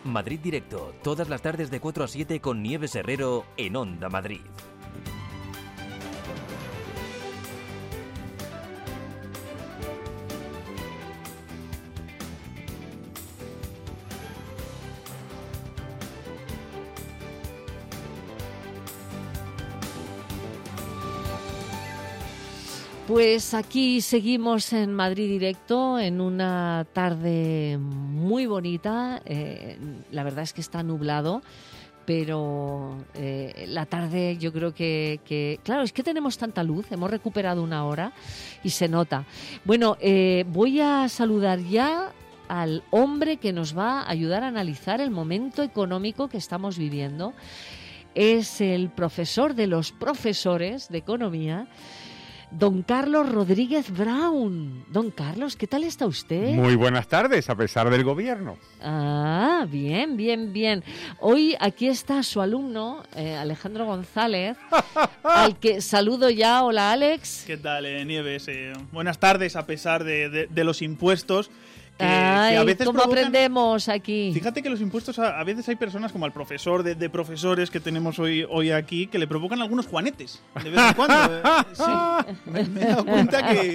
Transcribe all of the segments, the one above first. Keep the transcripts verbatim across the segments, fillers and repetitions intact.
Madrid Directo, todas las tardes de cuatro a siete con Nieves Herrero en Onda Madrid. Pues aquí seguimos en Madrid Directo en una tarde muy bonita. Eh, la verdad es que está nublado, pero eh, la tarde yo creo que, que... Claro, es que tenemos tanta luz, hemos recuperado una hora y se nota. Bueno, eh, voy a saludar ya al hombre que nos va a ayudar a analizar el momento económico que estamos viviendo. Es el profesor de los profesores de economía, don Carlos Rodríguez Brown. Don Carlos, ¿qué tal está usted? Muy buenas tardes, a pesar del gobierno. Ah, bien, bien, bien. Hoy aquí está su alumno, eh, Alejandro González, al que saludo ya. Hola, Alex. ¿Qué tal, eh, Nieves? Eh, buenas tardes, a pesar de, de, de los impuestos. Que, Ay, que a veces ¿cómo provocan... aprendemos aquí? Fíjate que los impuestos, a, a veces hay personas como el profesor de, de profesores que tenemos hoy, hoy aquí, que le provocan algunos juanetes, de vez en cuando. eh, sí, me, me he dado cuenta que...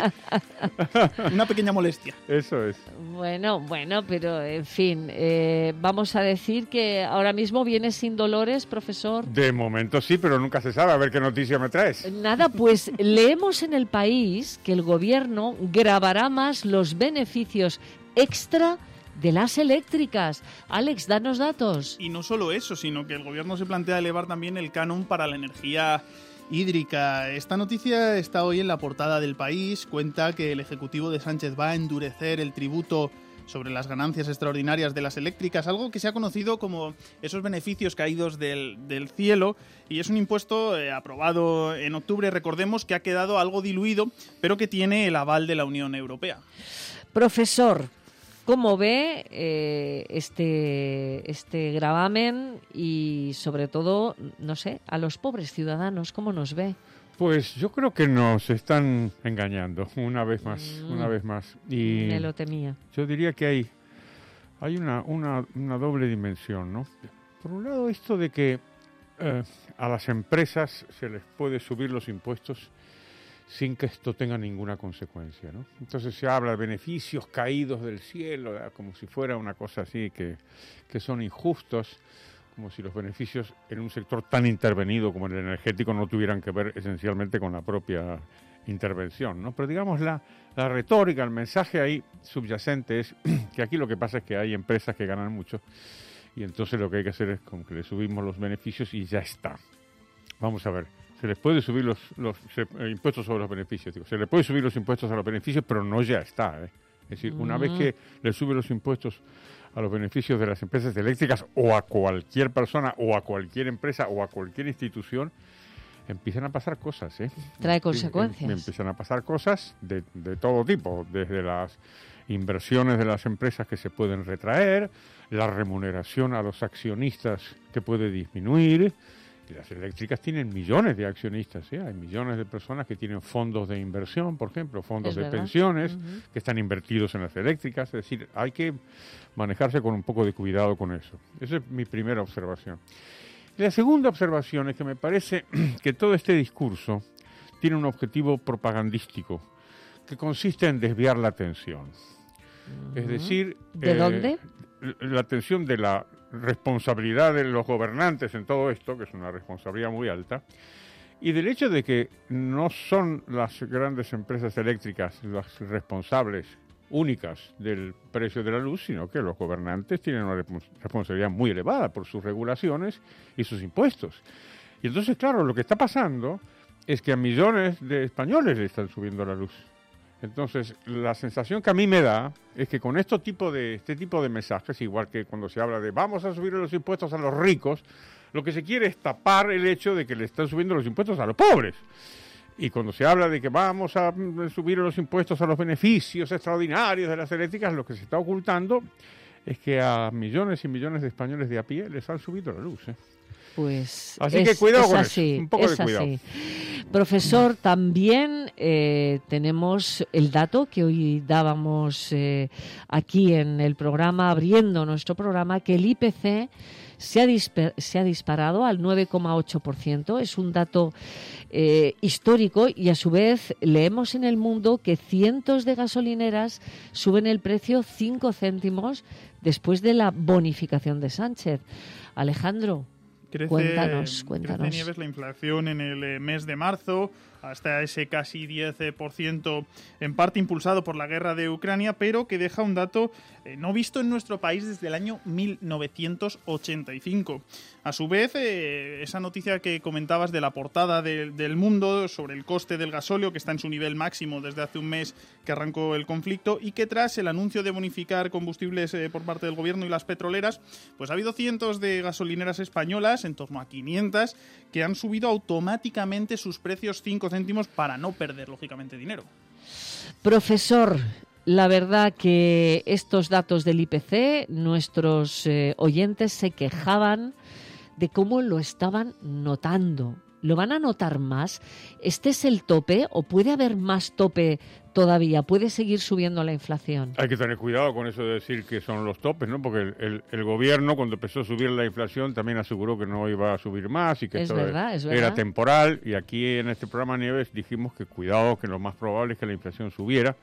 Una pequeña molestia. Eso es. Bueno, bueno, pero en fin, eh, vamos a decir que ahora mismo viene sin dolores, profesor. De momento sí, pero nunca se sabe. A ver qué noticia me traes. Nada, pues leemos en El País que el gobierno gravará más los beneficios extra de las eléctricas. Alex, danos datos. Y no solo eso, sino que el gobierno se plantea elevar también el canon para la energía hídrica. Esta noticia está hoy en la portada del País. Cuenta que el Ejecutivo de Sánchez va a endurecer el tributo sobre las ganancias extraordinarias de las eléctricas, algo que se ha conocido como esos beneficios caídos del, del cielo, y es un impuesto eh, aprobado en octubre, recordemos, que ha quedado algo diluido, pero que tiene el aval de la Unión Europea. Profesor, ¿cómo ve eh, este, este gravamen y, sobre todo, no sé, a los pobres ciudadanos, cómo nos ve? Pues yo creo que nos están engañando una vez más, mm, una vez más. Y me lo temía. Yo diría que hay, hay una, una, una doble dimensión, ¿no? Por un lado, esto de que eh, a las empresas se les puede subir los impuestos sin que esto tenga ninguna consecuencia, ¿no? Entonces se habla de beneficios caídos del cielo, como si fuera una cosa así, que, que son injustos, como si los beneficios en un sector tan intervenido como el energético no tuvieran que ver esencialmente con la propia intervención, ¿no? Pero digamos la, la retórica, el mensaje ahí subyacente es que aquí lo que pasa es que hay empresas que ganan mucho y entonces lo que hay que hacer es como que le subimos los beneficios y ya está. Vamos a ver. Se les puede subir los, los se, eh, impuestos sobre los beneficios. Digo, se les puede subir los impuestos a los beneficios, pero no ya está. ¿eh? Es decir, mm. una vez que le sube los impuestos a los beneficios de las empresas eléctricas o a cualquier persona o a cualquier empresa o a cualquier institución, empiezan a pasar cosas. ¿eh? Trae consecuencias. Em, empiezan a pasar cosas de, de todo tipo, desde las inversiones de las empresas que se pueden retraer, la remuneración a los accionistas que puede disminuir. Y las eléctricas tienen millones de accionistas, ¿sí? Hay millones de personas que tienen fondos de inversión, por ejemplo, fondos es de verdad. pensiones, Uh-huh. que están invertidos en las eléctricas. Es decir, hay que manejarse con un poco de cuidado con eso. Esa es mi primera observación. Y la segunda observación es que me parece que todo este discurso tiene un objetivo propagandístico, que consiste en desviar la atención. Uh-huh. Es decir... ¿De eh, dónde? La atención de la responsabilidad de los gobernantes en todo esto, que es una responsabilidad muy alta, y del hecho de que no son las grandes empresas eléctricas las responsables únicas del precio de la luz, sino que los gobernantes tienen una responsabilidad muy elevada por sus regulaciones y sus impuestos. Y entonces, claro, lo que está pasando es que a millones de españoles le están subiendo la luz. Entonces, la sensación que a mí me da es que con este tipo de, este tipo de mensajes, igual que cuando se habla de vamos a subir los impuestos a los ricos, lo que se quiere es tapar el hecho de que le están subiendo los impuestos a los pobres. Y cuando se habla de que vamos a subir los impuestos a los beneficios extraordinarios de las eléctricas, lo que se está ocultando es que a millones y millones de españoles de a pie les han subido la luz, ¿eh? Pues así es, que cuidado es con así, eso, un poco es de cuidado. Así. Profesor, también eh, tenemos el dato que hoy dábamos eh, aquí en el programa, abriendo nuestro programa, que el I P C se ha, disper- se ha disparado al nueve coma ocho por ciento. Es un dato eh, histórico y a su vez leemos en El Mundo que cientos de gasolineras suben el precio cinco céntimos después de la bonificación de Sánchez. Alejandro, Crece, cuéntanos, cuéntanos. Crece, Nieves, la inflación en el eh, mes de marzo, hasta ese casi diez por ciento, en parte impulsado por la guerra de Ucrania, pero que deja un dato eh, no visto en nuestro país desde el año mil novecientos ochenta y cinco. A su vez, eh, esa noticia que comentabas de la portada de, del Mundo sobre el coste del gasóleo, que está en su nivel máximo desde hace un mes que arrancó el conflicto, y que tras el anuncio de bonificar combustibles eh, por parte del gobierno y las petroleras, pues ha habido cientos de gasolineras españolas, en torno a quinientas, que han subido automáticamente sus precios cinco céntimos para no perder, lógicamente, dinero. Profesor, la verdad que estos datos del I P C, nuestros eh, oyentes se quejaban de cómo lo estaban notando. ¿Lo van a notar más? ¿Este es el tope o puede haber más tope todavía? ¿Puede seguir subiendo la inflación? Hay que tener cuidado con eso de decir que son los topes, ¿no? Porque el, el, el gobierno, cuando empezó a subir la inflación, también aseguró que no iba a subir más y que es esto verdad, es era verdad. temporal. Y aquí en este programa, Nieves, dijimos que cuidado, que lo más probable es que la inflación subiera.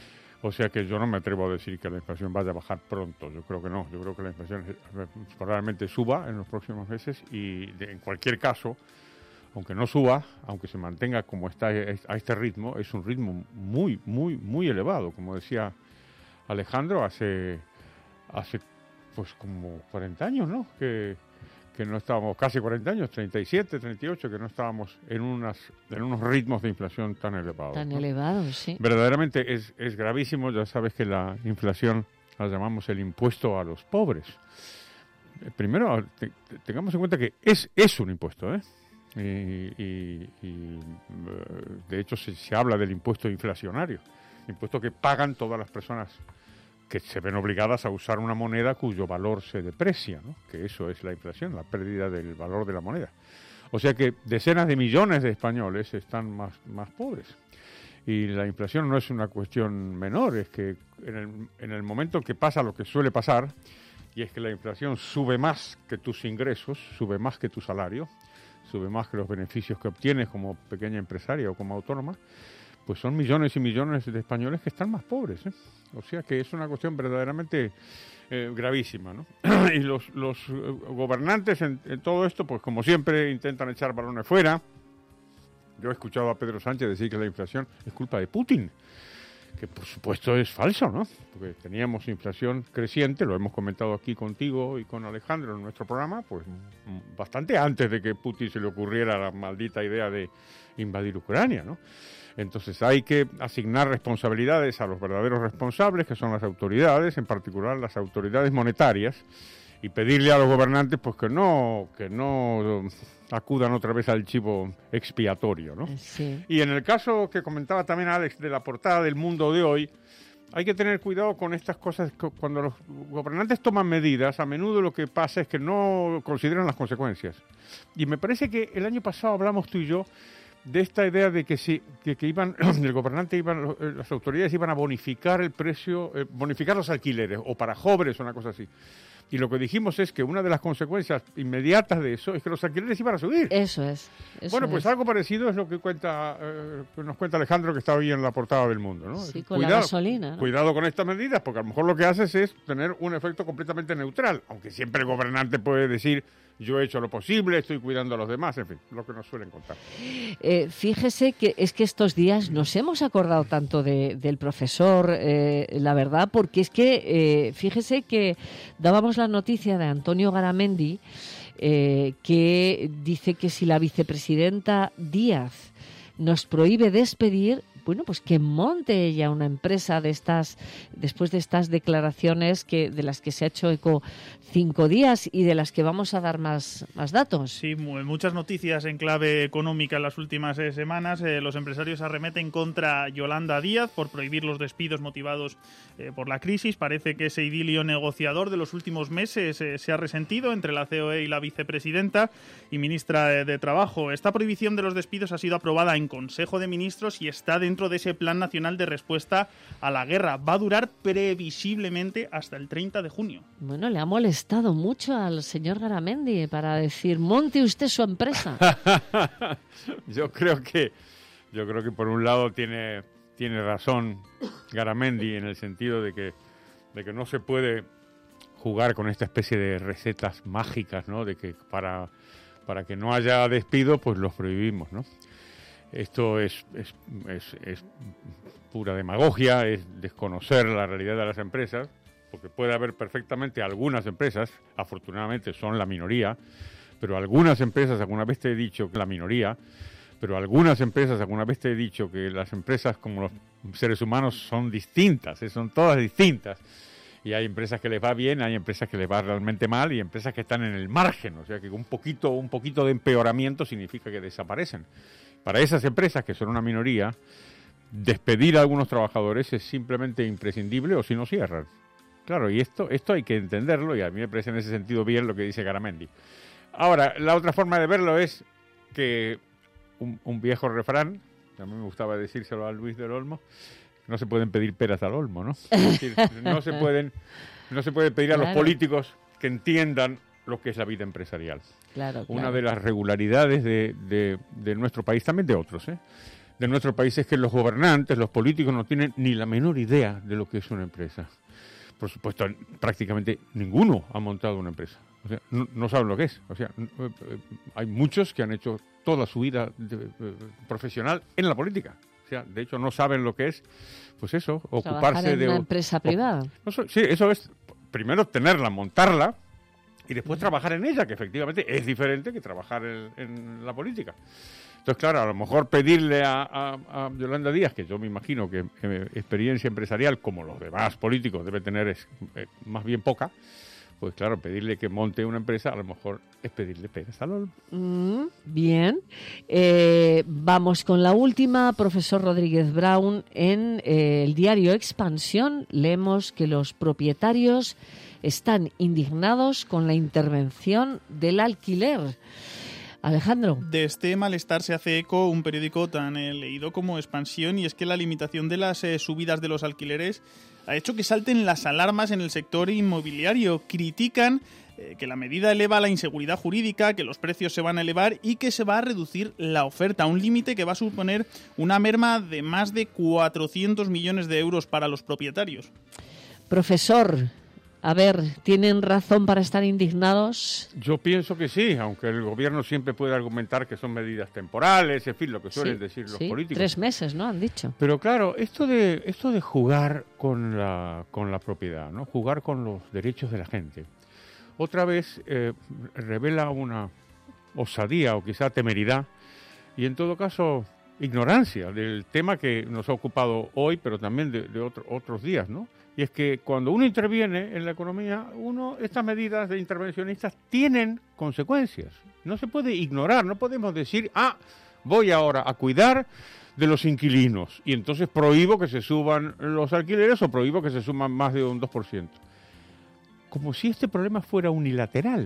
O sea que yo no me atrevo a decir que la inflación vaya a bajar pronto. Yo creo que no. Yo creo que la inflación probablemente suba en los próximos meses y de, en cualquier caso, aunque no suba, aunque se mantenga como está a este ritmo, es un ritmo muy, muy, muy elevado. Como decía Alejandro, hace, hace pues como cuarenta años, ¿no? Que, que no estábamos, casi cuarenta años, treinta y siete, treinta y ocho, que no estábamos en unas en unos ritmos de inflación tan elevados. Tan ¿no? elevados, sí. Verdaderamente es, es gravísimo. Ya sabes que la inflación la llamamos el impuesto a los pobres. Eh, primero, te, te, tengamos en cuenta que es, es un impuesto, ¿eh? Y, y, y de hecho se, se habla del impuesto inflacionario, impuesto que pagan todas las personas que se ven obligadas a usar una moneda cuyo valor se deprecia, ¿no? Que eso es la inflación, la pérdida del valor de la moneda. O sea que decenas de millones de españoles están más, más pobres. Y la inflación no es una cuestión menor, es que en el, en el momento que pasa lo que suele pasar, y es que la inflación sube más que tus ingresos, sube más que tu salario, sube más que los beneficios que obtienes como pequeña empresaria o como autónoma, pues son millones y millones de españoles que están más pobres, ¿eh? O sea que es una cuestión verdaderamente eh, gravísima, ¿no? Y los, los gobernantes en, en todo esto, pues como siempre, intentan echar balones fuera. Yo he escuchado a Pedro Sánchez decir que la inflación es culpa de Putin, que por supuesto es falso, ¿no? Porque teníamos inflación creciente, lo hemos comentado aquí contigo y con Alejandro en nuestro programa, pues bastante antes de que Putin se le ocurriera la maldita idea de invadir Ucrania, ¿no? Entonces hay que asignar responsabilidades a los verdaderos responsables, que son las autoridades, en particular las autoridades monetarias, y pedirle a los gobernantes pues que no que no acudan otra vez al chivo expiatorio, ¿no? Sí. Y en el caso que comentaba también Alex de la portada del Mundo de hoy, hay que tener cuidado con estas cosas. Cuando los gobernantes toman medidas, a menudo lo que pasa es que no consideran las consecuencias. Y me parece que el año pasado hablamos tú y yo de esta idea de que si que, que iban el gobernante iban las autoridades iban a bonificar el precio, eh, bonificar los alquileres o para jóvenes o una cosa así. Y lo que dijimos es que una de las consecuencias inmediatas de eso es que los alquileres iban a subir. Eso es. Eso bueno, pues es. algo parecido es lo que cuenta eh, que nos cuenta Alejandro, que está hoy en la portada del Mundo, ¿no? Sí, con cuidado, la gasolina, ¿no? Cuidado con estas medidas, porque a lo mejor lo que haces es tener un efecto completamente neutral, aunque siempre el gobernante puede decir yo he hecho lo posible, estoy cuidando a los demás, en fin, lo que nos suelen contar. Eh, fíjese que es que estos días nos hemos acordado tanto de, del profesor, eh, la verdad, porque es que, eh, fíjese que dábamos la noticia de Antonio Garamendi, eh, que dice que si la vicepresidenta Díaz nos prohíbe despedir, bueno, pues que monte ella una empresa de estas, después de estas declaraciones que de las que se ha hecho eco Cinco Días y de las que vamos a dar más, más datos. Sí, muchas noticias en clave económica en las últimas eh, semanas. Eh, los empresarios arremeten contra Yolanda Díaz por prohibir los despidos motivados eh, por la crisis. Parece que ese idilio negociador de los últimos meses eh, se ha resentido entre la C O E y la vicepresidenta y ministra de, de Trabajo. Esta prohibición de los despidos ha sido aprobada en Consejo de Ministros y está dentro de ese Plan Nacional de Respuesta a la Guerra. Va a durar previsiblemente hasta el treinta de junio. Bueno, le ha molestado mucho al señor Garamendi para decir, monte usted su empresa. yo creo que yo creo que por un lado tiene tiene razón Garamendi en el sentido de que de que no se puede jugar con esta especie de recetas mágicas, ¿no? De que para para que no haya despido, pues los prohibimos, ¿no? Esto es, es, es, es pura demagogia, es desconocer la realidad de las empresas, porque puede haber perfectamente algunas empresas, afortunadamente son la minoría, pero algunas empresas, alguna vez te he dicho que la minoría, pero algunas empresas, alguna vez te he dicho que las empresas como los seres humanos son distintas, son todas distintas. Y hay empresas que les va bien, hay empresas que les va realmente mal y empresas que están en el margen, o sea que un poquito, un poquito de empeoramiento significa que desaparecen. Para esas empresas, que son una minoría, despedir a algunos trabajadores es simplemente imprescindible o si no cierran. Claro, y esto, esto hay que entenderlo y a mí me parece en ese sentido bien lo que dice Garamendi. Ahora, la otra forma de verlo es que un, un viejo refrán, a mí me gustaba decírselo a Luis del Olmo, no se pueden pedir peras al olmo, ¿no? Es decir, no se pueden, no se puede pedir a Claro. los políticos que entiendan lo que es la vida empresarial. Claro, Una claro. de las regularidades de, de, de nuestro país, también de otros, ¿eh? de nuestro país es que los gobernantes, los políticos no tienen ni la menor idea de lo que es una empresa. Por supuesto, prácticamente ninguno ha montado una empresa. O sea, no, no saben lo que es. O sea, no, eh, hay muchos que han hecho toda su vida de, de, profesional en la política. O sea, de hecho, no saben lo que es, pues eso, Trabajar ocuparse en de... una empresa privada. No, sí, eso es, primero tenerla, montarla, y después trabajar en ella, que efectivamente es diferente que trabajar en, en la política. Entonces, claro, a lo mejor pedirle a, a, a Yolanda Díaz, que yo me imagino que eh, experiencia empresarial, como los demás políticos, debe tener es, eh, más bien poca, pues claro, pedirle que monte una empresa, a lo mejor es pedirle peras al olmo. Mm, bien. Eh, vamos con la última. Profesor Rodríguez Brown, en eh, el diario Expansión leemos que los propietarios están indignados con la intervención del alquiler. Alejandro. De este malestar se hace eco un periódico tan eh, leído como Expansión, y es que la limitación de las eh, subidas de los alquileres ha hecho que salten las alarmas en el sector inmobiliario. Critican eh, que la medida eleva la inseguridad jurídica, que los precios se van a elevar y que se va a reducir la oferta, un límite que va a suponer una merma de más de cuatrocientos millones de euros para los propietarios. Profesor, a ver, ¿tienen razón para estar indignados? Yo pienso que sí, aunque el gobierno siempre puede argumentar que son medidas temporales, en fin, lo que suelen Sí, decir los sí, políticos. Tres meses, ¿no? Han dicho. Pero claro, esto de esto de jugar con la con la propiedad, ¿no? Jugar con los derechos de la gente, otra vez eh, revela una osadía o quizá temeridad y en todo caso ignorancia del tema que nos ha ocupado hoy, pero también de, de otro, otros días, ¿no? Y es que cuando uno interviene en la economía, uno estas medidas de intervencionistas tienen consecuencias. No se puede ignorar, no podemos decir, ah, voy ahora a cuidar de los inquilinos y entonces prohíbo que se suban los alquileres o prohíbo que se suban más de un dos por ciento. Como si este problema fuera unilateral.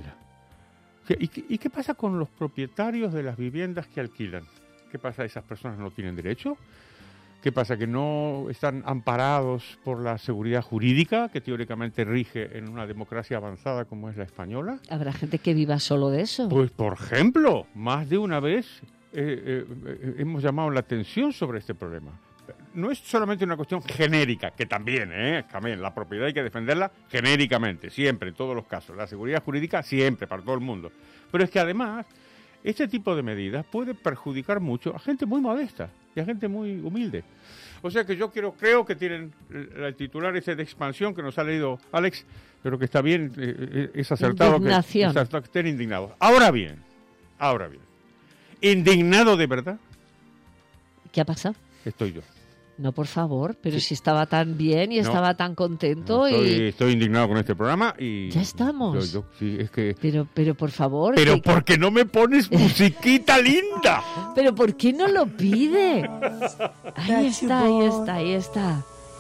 ¿Y qué, y qué pasa con los propietarios de las viviendas que alquilan? ¿Qué pasa? ¿Esas personas no tienen derecho? ¿Qué pasa? ¿Que no están amparados por la seguridad jurídica que teóricamente rige en una democracia avanzada como es la española? ¿Habrá gente que viva solo de eso? Pues, por ejemplo, más de una vez eh, eh, hemos llamado la atención sobre este problema. No es solamente una cuestión genérica, que también, ¿eh? También la propiedad hay que defenderla genéricamente, siempre, en todos los casos. La seguridad jurídica siempre, para todo el mundo. Pero es que además, este tipo de medidas puede perjudicar mucho a gente muy modesta y a gente muy humilde. O sea que yo quiero, creo que tienen el titular ese de Expansión que nos ha leído Alex, pero que está bien, eh, es acertado que, es acertado que estén indignados. Ahora bien, ahora bien, indignado de verdad. ¿Qué ha pasado? Estoy yo. No, por favor, pero Sí. si estaba tan bien y No. estaba tan contento Estoy, y... estoy indignado con este programa y... Ya estamos. Yo- yo- sí, es que... Pero, pero por favor... Pero que- que- ¿por qué no me pones musiquita linda? Pero ¿por qué no lo pide? Ahí está, ahí está, ahí está.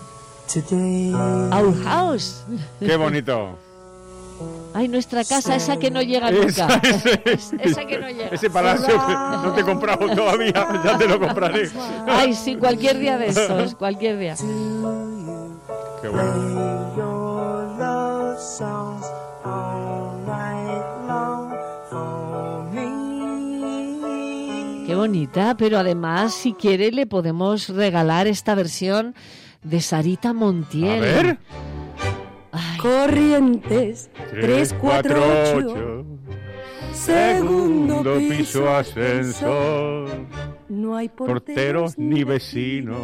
Our house. Qué bonito. Ay, nuestra casa, esa que no llega Esa, nunca. ese, Esa que no llega. ese palacio que no te he comprado todavía, ya te lo compraré. Ay, sí, cualquier día de estos, cualquier día. Qué bueno. your love songs all night long for me. Qué bonita, pero además, si quiere, le podemos regalar esta versión de Sarita A Montiel. ver. Ay, Corrientes tres cuatro ocho, segundo piso ascensor. No hay Porteros ni vecinos.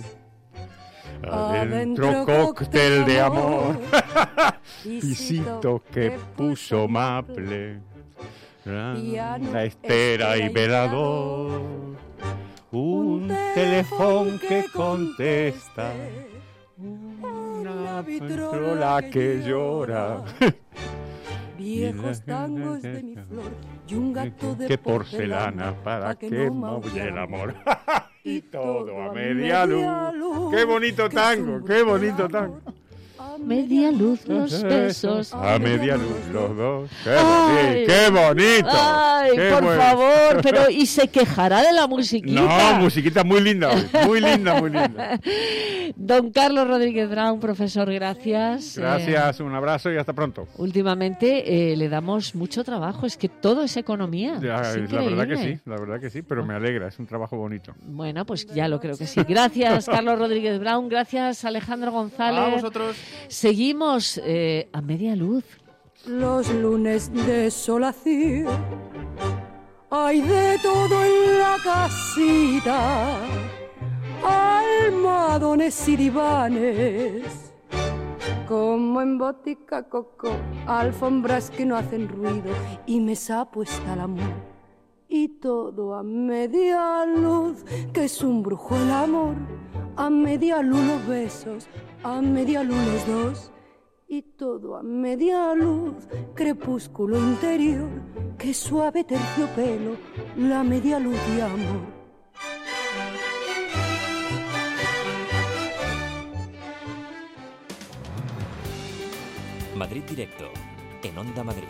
Adentro Adentro cóctel de amor. Pisito Pisito que puso Maple. Piano, La estera y velador. Un teléfono que contesta. Una vitrola que llora. Viejos tangos de mi flor y un gato de Que porcelana para que maulle el amor. Y todo a media luz. Qué bonito tango, qué bonito tango. media luz los besos. A media luz los dos. Qué, Ay. boni- qué bonito. Ay, Qué por bueno. favor, pero ¿y se quejará de la musiquita? No, musiquita muy linda hoy. Muy linda, muy linda. Don Carlos Rodríguez Brown, profesor, gracias. Gracias, un abrazo y hasta pronto. Eh, últimamente eh, le damos mucho trabajo, es que todo es economía. Ya, Es la verdad que increíble. sí, la verdad que sí, pero me alegra, es un trabajo bonito. Bueno, pues ya lo creo que sí. Gracias, Carlos Rodríguez Brown. Gracias, Alejandro A González. vosotros. Seguimos eh, a media luz. Los lunes desolación, hay de todo en la casita, almohadones y divanes, como en botica coco, alfombras que no hacen ruido y mesa puesta al amor. Y todo a media luz, que es un brujo el amor, a media luz los besos, a media luz los dos. Y todo a media luz, crepúsculo interior, que suave terciopelo, la media luz de amor. Madrid Directo, en Onda Madrid.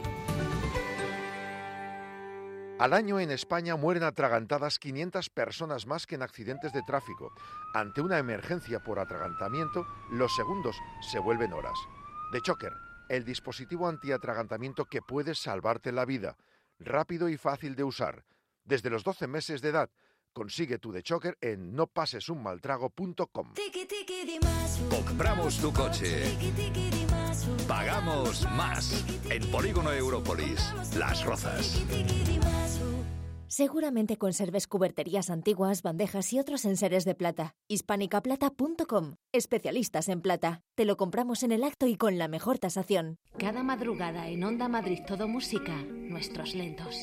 Al año en España mueren atragantadas quinientas personas más que en accidentes de tráfico. Ante una emergencia por atragantamiento, los segundos se vuelven horas. The Choker, el dispositivo antiatragantamiento que puede salvarte la vida. Rápido y fácil de usar. Desde los doce meses de edad, consigue tu The Choker en no pases un mal trago punto com. Compramos tu coche. Pagamos más. En Polígono Europolis, Las Rozas. Seguramente conserves cuberterías antiguas, bandejas y otros enseres de plata. hispánica plata punto com. Especialistas en plata. Te lo compramos en el acto y con la mejor tasación. Cada madrugada en Onda Madrid Todo Música, nuestros lentos.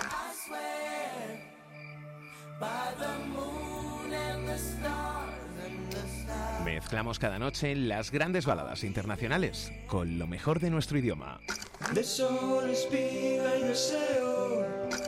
Mezclamos cada noche las grandes baladas internacionales con lo mejor de nuestro idioma. De sol, espiga y deseo.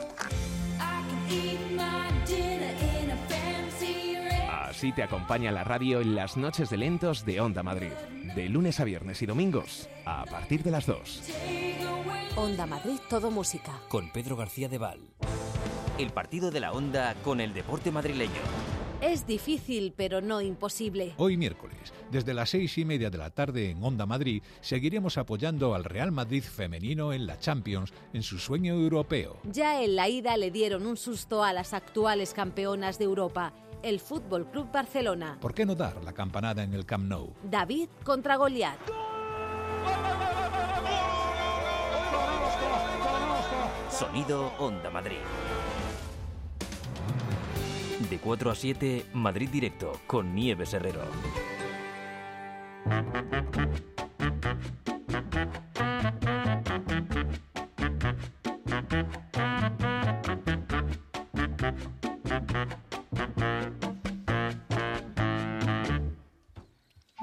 Así te acompaña la radio en las noches de lentos de Onda Madrid. De lunes a viernes y domingos a partir de las dos. Onda Madrid Todo Música. Con Pedro García de Val. El partido de la Onda con el deporte madrileño. Es difícil, pero no imposible. Hoy miércoles, desde las seis y media de la tarde en Onda Madrid, seguiremos apoyando al Real Madrid femenino en la Champions en su sueño europeo. Ya en la ida le dieron un susto a las actuales campeonas de Europa, el Fútbol Club Barcelona. ¿Por qué no dar la campanada en el Camp Nou? David contra Goliat. Sonido Onda Madrid. De cuatro a siete, Madrid Directo con Nieves Herrero.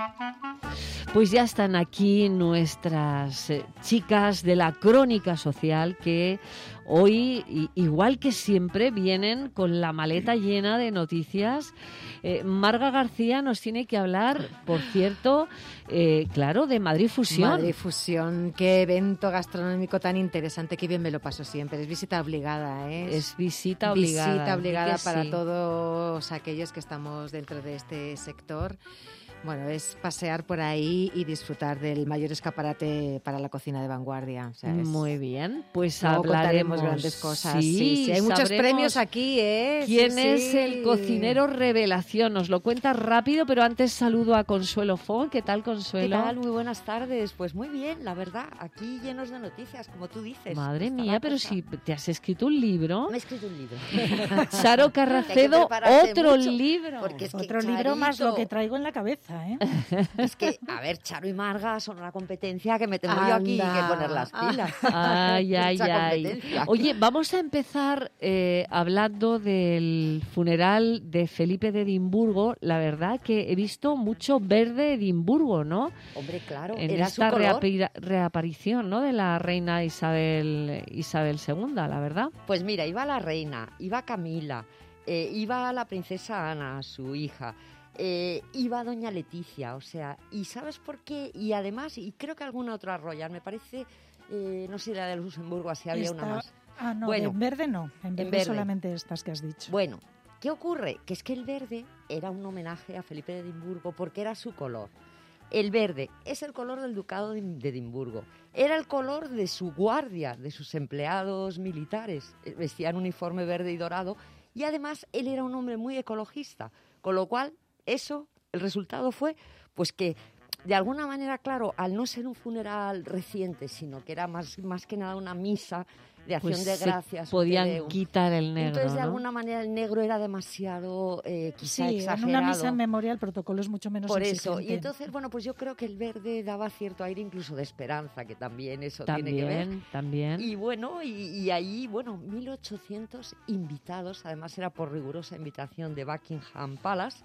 Pues ya están aquí nuestras eh, chicas de la Crónica Social que hoy, i- igual que siempre, vienen con la maleta llena de noticias. Eh, Marga García nos tiene que hablar, por cierto, eh, claro, de Madrid Fusión. Madrid Fusión, qué evento gastronómico tan interesante, qué bien me lo paso siempre. Es visita obligada, ¿eh? Es visita obligada. Visita obligada que para sí. todos aquellos que estamos dentro de este sector. Bueno, es pasear por ahí y disfrutar del mayor escaparate para la cocina de vanguardia. O sea, es... Muy bien, pues Luego hablaremos contaremos grandes cosas. Sí, Sí, sí, hay muchos sabremos premios aquí, ¿eh? ¿Quién Sí, es sí. el cocinero revelación? Nos lo cuenta rápido, pero antes saludo a Consuelo Fon. ¿Qué tal, Consuelo? ¿Qué tal? Muy buenas tardes. Pues muy bien, la verdad, aquí llenos de noticias, como tú dices. Madre Está mía, la pero cosa. si te has escrito un libro. Me he escrito un libro. Charo Hay que Carracedo, prepararse otro mucho, libro. Porque es que, Otro libro más Charito, lo que traigo en la cabeza, ¿eh? Es que, a ver, Charo y Marga son una competencia que me tengo yo aquí Anda. que poner las pilas. Ay, ay, Mucha ay. competencia. Oye, vamos a empezar eh, hablando del funeral de Felipe de Edimburgo. La verdad que he visto mucho verde Edimburgo, ¿no? Hombre, claro, En era esta su color. reapi- reaparición, ¿no?, de la reina Isabel Isabel segunda, la verdad. Pues mira, iba la reina, iba Camila, eh, iba la princesa Ana, su hija, eh, iba doña Leticia, o sea, ¿y sabes por qué? Y además, y creo que alguna otra royal, me parece, eh, no sé, la de Luxemburgo, así había Esta- una más. Ah, no, Bueno, en verde no. En verde, verde. solamente estas que has dicho. Bueno, ¿qué ocurre? Que es que el verde era un homenaje a Felipe de Edimburgo porque era su color. El verde es el color del ducado de de Edimburgo. Era el color de su guardia, de sus empleados militares. Eh, Vestían uniforme verde y dorado. Y además él era un hombre muy ecologista. Con lo cual, eso, el resultado fue pues que, de alguna manera, claro, al no ser un funeral reciente, sino que era más, más que nada una misa de acción Pues de se gracias. un podían Te Deum. quitar el negro, Entonces, de ¿no? alguna manera, el negro era demasiado, eh, quizá Sí, en exagerado. una misa en memoria el protocolo es mucho menos Por exigente. eso. Y entonces, bueno, pues yo creo que el verde daba cierto aire incluso de esperanza, que también eso tiene que ver. También, también. Y bueno, y, y ahí, bueno, mil ochocientos invitados, además era por rigurosa invitación de Buckingham Palace,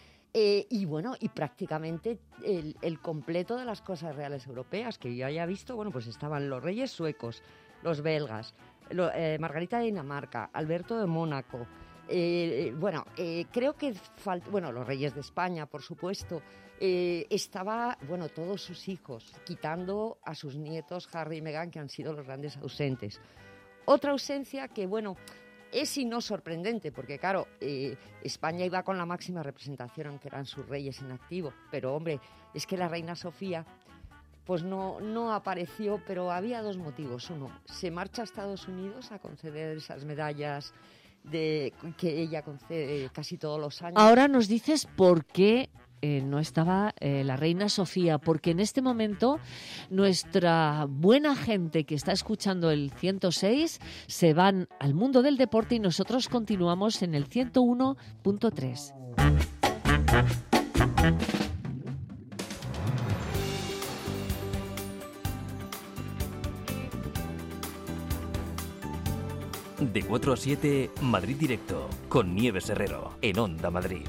eh, y bueno, y prácticamente el, el completo de las cosas reales europeas, que yo haya visto, bueno, pues estaban los reyes suecos, los belgas, lo- eh, Margarita de Dinamarca, Alberto de Mónaco, eh, eh, bueno, eh, creo que falta, bueno, los reyes de España, por supuesto, eh, estaba, bueno, todos sus hijos, quitando a sus nietos Harry y Meghan, que han sido los grandes ausentes. Otra ausencia que, bueno, es y no sorprendente, porque claro, eh, España iba con la máxima representación, aunque eran sus reyes en activo, pero hombre, es que la reina Sofía pues no, no apareció, pero había dos motivos. Uno, se marcha a Estados Unidos a conceder esas medallas de, que ella concede casi todos los años. Ahora nos dices por qué eh, no estaba eh, la reina Sofía, porque en este momento nuestra buena gente que está escuchando el ciento seis se van al mundo del deporte y nosotros continuamos en el ciento uno punto tres. De cuatro a siete, Madrid Directo, con Nieves Herrero, en Onda Madrid.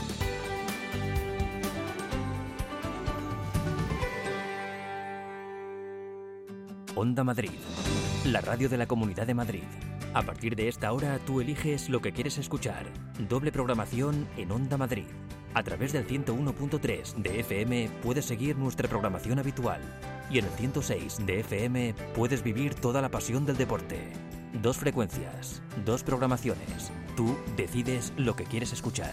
Onda Madrid, la radio de la Comunidad de Madrid. A partir de esta hora, tú eliges lo que quieres escuchar. Doble programación en Onda Madrid. A través del ciento uno punto tres de F M puedes seguir nuestra programación habitual. Y en el ciento seis de F M puedes vivir toda la pasión del deporte. Dos frecuencias, dos programaciones. Tú decides lo que quieres escuchar.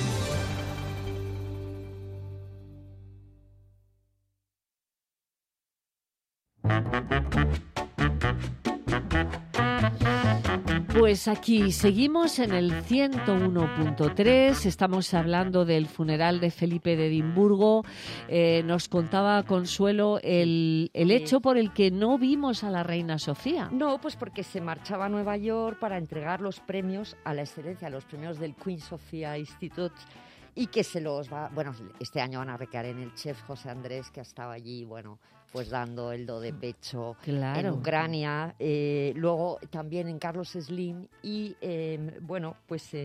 Pues aquí seguimos en el ciento uno punto tres, estamos hablando del funeral de Felipe de Edimburgo. Eh, nos contaba Consuelo el, el hecho por el que no vimos a la reina Sofía. No, pues porque se marchaba a Nueva York para entregar los premios a la excelencia, los premios del Queen Sofia Institute, y que se los va, bueno, este año van a recaer en el chef José Andrés, que ha estado allí, bueno, pues dando el do de pecho Claro. en Ucrania, eh, luego también en Carlos Slim y, eh, bueno, pues en,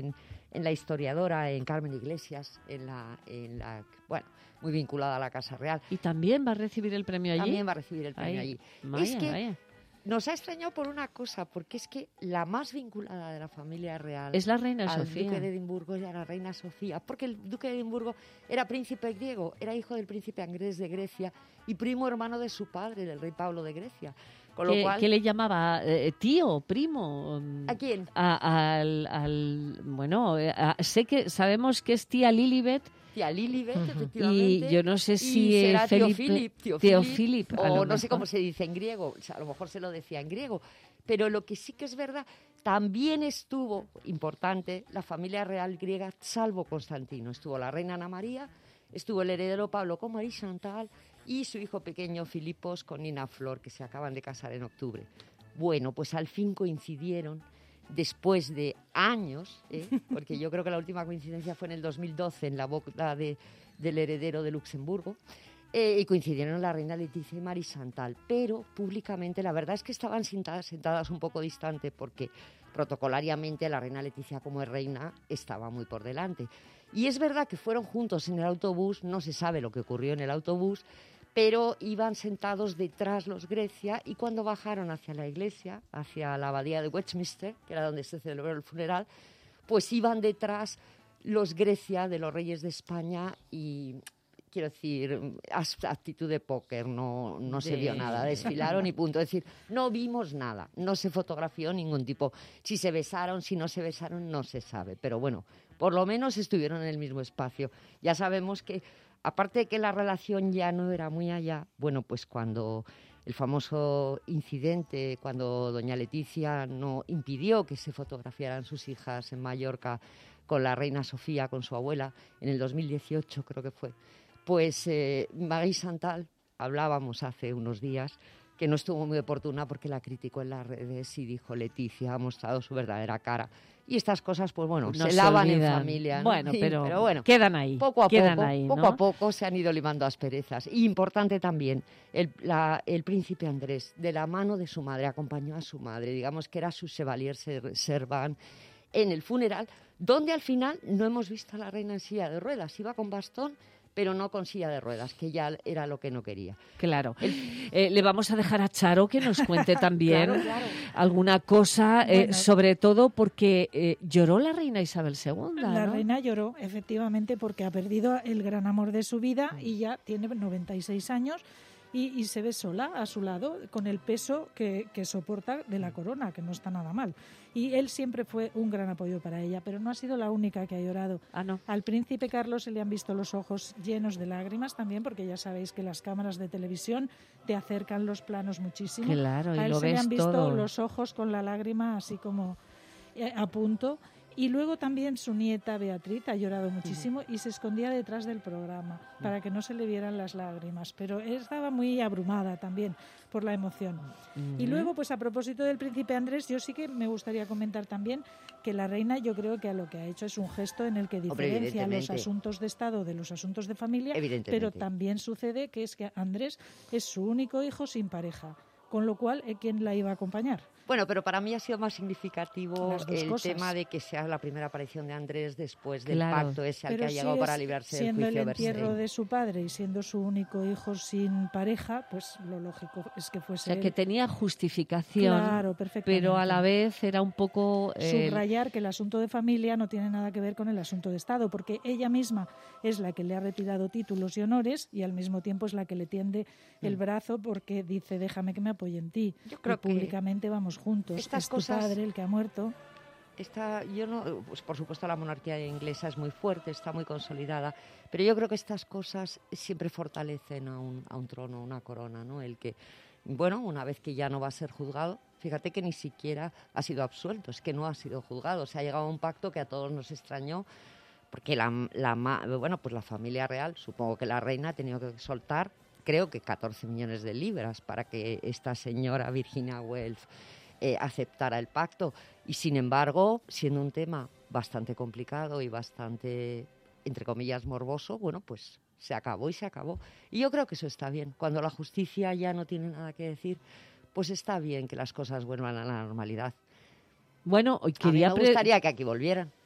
en la historiadora, en Carmen Iglesias, en la, en la, bueno, muy vinculada a la Casa Real. ¿Y también va a recibir el premio allí? También va a recibir el premio Ahí. allí. Vaya, es que vaya. nos ha extrañado por una cosa, porque es que la más vinculada de la familia real Es la reina al Sofía. duque de Edimburgo y a la reina Sofía, porque el duque de Edimburgo era príncipe griego, era hijo del príncipe Andrés de Grecia y primo hermano de su padre, del rey Pablo de Grecia. Con lo ¿Qué, cual, qué le llamaba? Eh, ¿Tío? ¿Primo? ¿A quién? A- al, al- bueno, eh, a- sé que sabemos que es tía Lilibet. Tía Lilibet, Y efectivamente. yo no sé Y si será eh, tío Felipe- Philip, tío tío Philip, Philip, a o lo no sé mejor. cómo se dice en griego, o sea, a lo mejor se lo decía en griego. Pero lo que sí que es verdad, también estuvo, importante, la familia real griega, salvo Constantino. Estuvo la reina Ana María, estuvo el heredero Pablo con Marie Chantal y su hijo pequeño Filipos con Nina Flor, que se acaban de casar en octubre. Bueno, pues al fin coincidieron después de años, ¿eh? Porque yo creo que la última coincidencia fue en el dos mil doce, en la boda de, del heredero de Luxemburgo, eh, y coincidieron la reina Leticia y Marie Chantal, pero públicamente la verdad es que estaban sentadas, sentadas un poco distante porque protocolariamente la reina Leticia como reina estaba muy por delante. Y es verdad que fueron juntos en el autobús, no se sabe lo que ocurrió en el autobús, pero iban sentados detrás los Grecia y cuando bajaron hacia la iglesia, hacia la abadía de Westminster, que era donde se celebró el funeral, pues iban detrás los Grecia de los reyes de España y, quiero decir, actitud de póker, no, no se De- vio nada, desfilaron y punto. Es decir, no vimos nada, no se fotografió ningún tipo. Si se besaron, si no se besaron, no se sabe, pero bueno, por lo menos estuvieron en el mismo espacio. Ya sabemos que aparte de que la relación ya no era muy allá, bueno, pues cuando el famoso incidente, cuando doña Leticia no impidió que se fotografiaran sus hijas en Mallorca con la reina Sofía, con su abuela, en el dos mil dieciocho creo que fue, pues eh, Marie Chantal, hablábamos hace unos días, que no estuvo muy oportuna porque la criticó en las redes y dijo: Leticia ha mostrado su verdadera cara. Y estas cosas, pues bueno, No se se lavan en olvidan. familia, ¿no? Bueno, Sí, pero bueno, quedan ahí, Poco a quedan poco, ahí, poco ¿no? a poco se han ido limando asperezas. Y importante también, el, la- el príncipe Andrés, de la mano de su madre, acompañó a su madre, digamos que era su chevalier ser- servant en el funeral, donde al final no hemos visto a la reina en silla de ruedas, iba con bastón, pero no con silla de ruedas, que ya era lo que no quería. Claro. Eh, le vamos a dejar a Charo que nos cuente también Claro, claro. alguna cosa, eh, Bueno. sobre todo porque eh, lloró la reina Isabel segunda, La ¿no? reina lloró, efectivamente, porque ha perdido el gran amor de su vida y ya tiene noventa y seis años y, y se ve sola a su lado con el peso que, que soporta de la corona, que no está nada mal. Y él siempre fue un gran apoyo para ella, pero no ha sido la única que ha llorado. Ah, no. Al príncipe Carlos se le han visto los ojos llenos de lágrimas también, porque ya sabéis que las cámaras de televisión te acercan los planos muchísimo. Claro, y a él lo se le ves han visto todo. los ojos con la lágrima así como eh, a punto. Y luego también su nieta Beatriz ha llorado muchísimo y se escondía detrás del programa para que no se le vieran las lágrimas, pero estaba muy abrumada también por la emoción. Y luego, pues a propósito del príncipe Andrés, yo sí que me gustaría comentar también que la reina, yo creo que a lo que ha hecho es un gesto en el que Hombre, diferencia los evidentemente. asuntos de Estado de los asuntos de familia, Evidentemente. pero también sucede que es que Andrés es su único hijo sin pareja, con lo cual, ¿eh, ¿quién la iba a acompañar? Bueno, pero para mí ha sido más significativo Las dos el cosas. tema de que sea la primera aparición de Andrés después del Claro. pacto ese al Pero que ha si llegado es para librarse del siendo juicio el entierro Bernstein. de su padre y siendo su único hijo sin pareja, pues lo lógico es que O fuese sea, que él. tenía justificación, Claro, perfectamente. pero a la vez era un poco... eh, Subrayar que el asunto de familia no tiene nada que ver con el asunto de Estado, porque ella misma es la que le ha retirado títulos y honores y al mismo tiempo es la que le tiende el brazo porque dice: déjame que me apoye en ti. Yo creo y que públicamente vamos juntos. estas es tu cosas- padre el que ha muerto. Esta, yo no, pues por supuesto la monarquía inglesa es muy fuerte, está muy consolidada, pero yo creo que estas cosas siempre fortalecen a un, a un trono, a una corona, ¿no? El que, bueno, una vez que ya no va a ser juzgado, fíjate que ni siquiera ha sido absuelto, es que no ha sido juzgado, se ha llegado a un pacto que a todos nos extrañó, porque la, la, ma- bueno, pues la familia real, supongo que la reina ha tenido que soltar, creo que catorce millones de libras para que esta señora Virginia Woolf eh, aceptara el pacto. Y sin embargo, siendo un tema bastante complicado y bastante, entre comillas, morboso, bueno, pues se acabó y se acabó. Y yo creo que eso está bien. Cuando la justicia ya no tiene nada que decir, pues está bien que las cosas vuelvan a la normalidad. Bueno, hoy A mí quería... me pre- gustaría que aquí volvieran.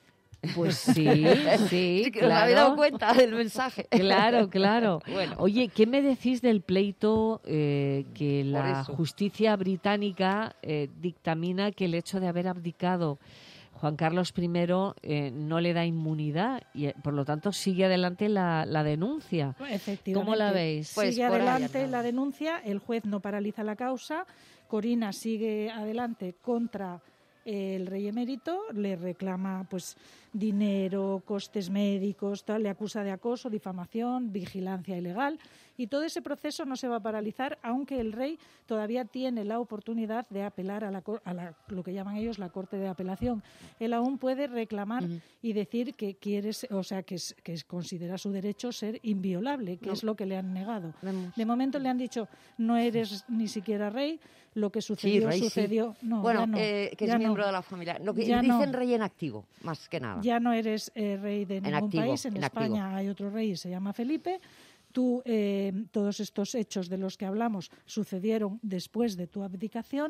Pues sí, sí, Sí, que claro. os habéis dado cuenta del mensaje. Claro, claro. Bueno. Oye, ¿qué me decís del pleito eh, que Por la eso. justicia británica eh, dictamina que el hecho de haber abdicado Juan Carlos primero eh, no le da inmunidad y, eh, por lo tanto, sigue adelante la, la denuncia? Efectivamente. ¿Cómo la veis? Sigue Pues por ahí adelante andamos. la denuncia, el juez no paraliza la causa, Corina sigue adelante contra el rey emérito, le reclama pues dinero, costes médicos, tal, le acusa de acoso, difamación, vigilancia ilegal, y todo ese proceso no se va a paralizar, aunque el rey todavía tiene la oportunidad de apelar a, la, a la, lo que llaman ellos la Corte de Apelación. Él aún puede reclamar uh-huh. y decir que quiere, o sea, que, es, que considera su derecho ser inviolable, que no. es lo que le han negado. Vamos. De momento le han dicho, no eres ni siquiera rey, lo que sucedió, sí, rey, sucedió. Sí. No, bueno, ya no, eh, que es ya miembro no. de la familia. Lo que ya dicen no. rey en activo, más que nada. Ya no eres eh, rey de en ningún activo, país. En, en España activo. hay otro rey, se llama Felipe. Tú, eh, todos estos hechos de los que hablamos sucedieron después de tu abdicación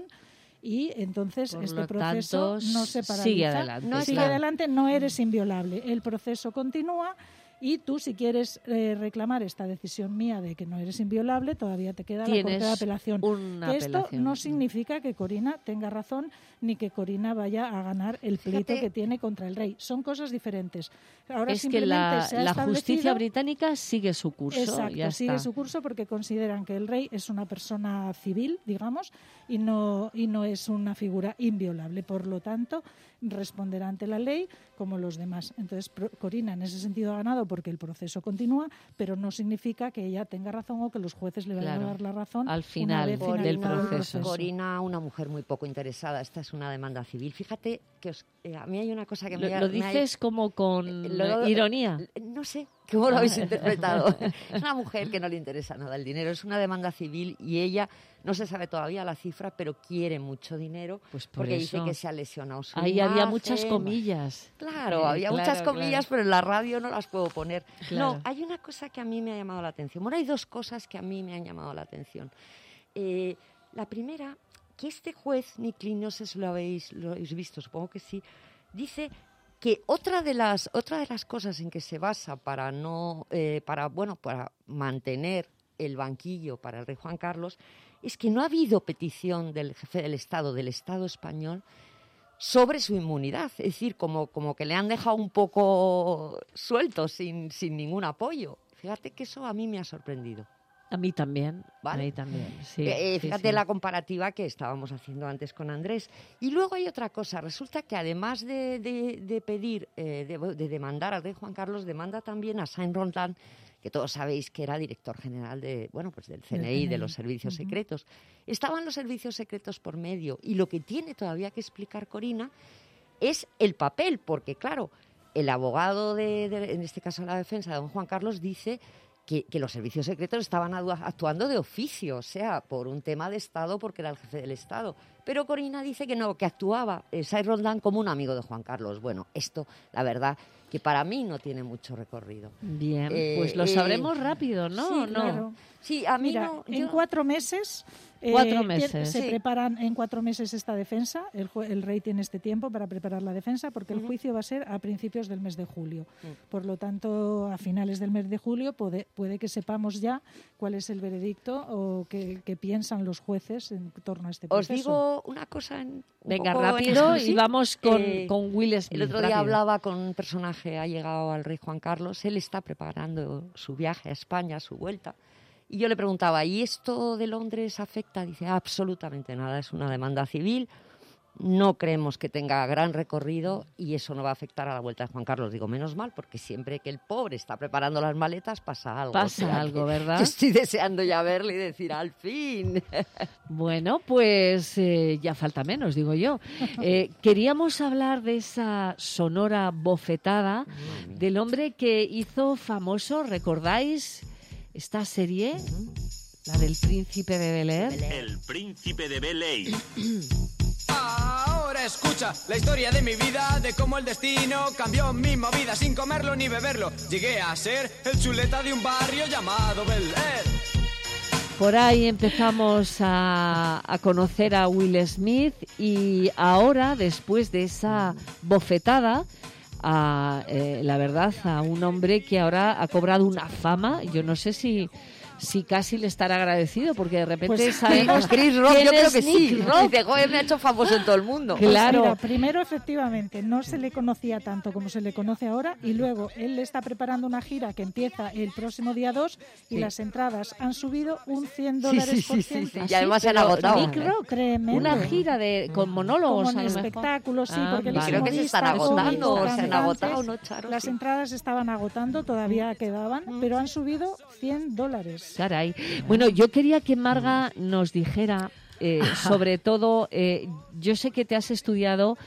y entonces Por este lo proceso tanto, no se paraliza. Sigue adelante. No sigue adelante, no eres inviolable. El proceso continúa. Y tú, si quieres eh, reclamar esta decisión mía de que no eres inviolable, todavía te queda la Corte de Apelación. Una que esto apelación. no significa que Corina tenga razón ni que Corina vaya a ganar el pleito Fíjate. que tiene contra el rey. Son cosas diferentes. Ahora es que simplemente la, se ha la establecido... justicia británica sigue su curso. Exacto, ya sigue está. su curso porque consideran que el rey es una persona civil, digamos, y no, y no es una figura inviolable. Por lo tanto, responderá ante la ley como los demás. Entonces, Corina en ese sentido ha ganado porque el proceso continúa, pero no significa que ella tenga razón o que los jueces le vayan Claro. a dar la razón al final una vez del finalizado el proceso. Corina, una mujer muy poco interesada. Esta es una demanda civil. Fíjate que os, eh, a mí hay una cosa que Lo, me ha... lo me ha- dices como con Eh, lo- ironía. No sé cómo lo habéis interpretado. Es una mujer que no le interesa nada el dinero. Es una demanda civil y ella, no se sabe todavía la cifra, pero quiere mucho dinero Pues por porque eso. dice que se ha lesionado su Ahí había imagen. muchas comillas. Claro, Eh, había claro, muchas comillas, claro. pero en la radio no las puedo poner. Claro. No, hay una cosa que a mí me ha llamado la atención. Bueno, hay dos cosas que a mí me han llamado la atención. Eh, la primera, que este juez, Nicklin, no sé si lo habéis, lo habéis visto, supongo que sí, dice que otra de las otra de las cosas en que se basa para no eh, para bueno para mantener el banquillo para el rey Juan Carlos es que no ha habido petición del jefe del Estado del Estado español sobre su inmunidad, es decir, como, como que le han dejado un poco suelto sin, sin ningún apoyo. Fíjate que eso a mí me ha sorprendido. A mí también. Vale. A mí también. Sí, Eh, eh, sí, fíjate sí. la comparativa que estábamos haciendo antes con Andrés. Y luego hay otra cosa. Resulta que además de, de, de pedir, eh, de, de demandar al rey Juan Carlos, demanda también a Saint-Rondin, que todos sabéis que era director general de, bueno, pues del C N I, Del C N I. de los servicios Ujú. secretos. Estaban los servicios secretos por medio. Y lo que tiene todavía que explicar Corina es el papel, porque claro, el abogado de, de en este caso la defensa de don Juan Carlos dice que, que los servicios secretos estaban adu- actuando de oficio, o sea, por un tema de Estado, porque era el jefe del Estado. Pero Corina dice que no, que actuaba eh, Saint-Rondin como un amigo de Juan Carlos. Bueno, esto, la verdad, que para mí no tiene mucho recorrido. Bien, Eh, pues lo eh, sabremos rápido, ¿no? Sí, ¿No? claro. Sí, a mí Mira, no... en yo- cuatro meses... eh, Cuatro tien- meses. Se Sí. preparan en cuatro meses esta defensa. El, jue- el rey tiene este tiempo para preparar la defensa porque el Ujú. juicio va a ser a principios del mes de julio. Mm. Por lo tanto, a finales del mes de julio puede, puede que sepamos ya cuál es el veredicto o qué qué piensan los jueces en torno a este Os proceso. digo una cosa en, un Venga, poco en rápido y exclusiva. vamos con, Eh, con Will Smith. El otro día rápido. hablaba con un personaje, ha llegado al rey Juan Carlos, él está preparando su viaje a España, su vuelta, y yo le preguntaba, ¿y esto de Londres afecta? Dice, absolutamente nada, es una demanda civil, no creemos que tenga gran recorrido y eso no va a afectar a la vuelta de Juan Carlos. Digo, menos mal, porque siempre que el pobre está preparando las maletas pasa algo. Pasa O sea, algo, que ¿verdad? yo estoy deseando ya verle y decir, al fin. Bueno, pues eh, ya falta menos, digo yo. Eh, queríamos hablar de esa sonora bofetada del hombre que hizo famoso, ¿recordáis esta serie? La del Príncipe de Bel-Air. El Príncipe de Bel-Air. Ahora escucha la historia de mi vida, de cómo el destino cambió mi movida sin comerlo ni beberlo. Llegué a ser el chuleta de un barrio llamado Bel Air. Por ahí empezamos a, a conocer a Will Smith y ahora, después de esa bofetada, a, eh, la verdad, a un hombre que ahora ha cobrado una fama. Yo no sé si... si casi le estará agradecido, porque de repente pues, sabemos Chris Rock, yo creo que sí. Rock. Dice, joder, me ha hecho famoso en todo el mundo. Pues claro. Mira, primero, efectivamente, no se le conocía tanto como se le conoce ahora, y luego él está preparando una gira que empieza el próximo día dos y sí. las entradas han subido un cien dólares sí, sí, por sí, ciento. sí, sí. Y además se han agotado. Nick Rock, tremendo. Una gira de con monólogos. Como en a lo espectáculos, sí, ah, porque vale. creo que se están agotando, o se han agotado, ¿no, Charo? Las sí. entradas estaban agotando, todavía quedaban, pero han subido cien dólares. Caray. Bueno, yo quería que Marga nos dijera, eh, sobre todo, eh, yo sé que te has estudiado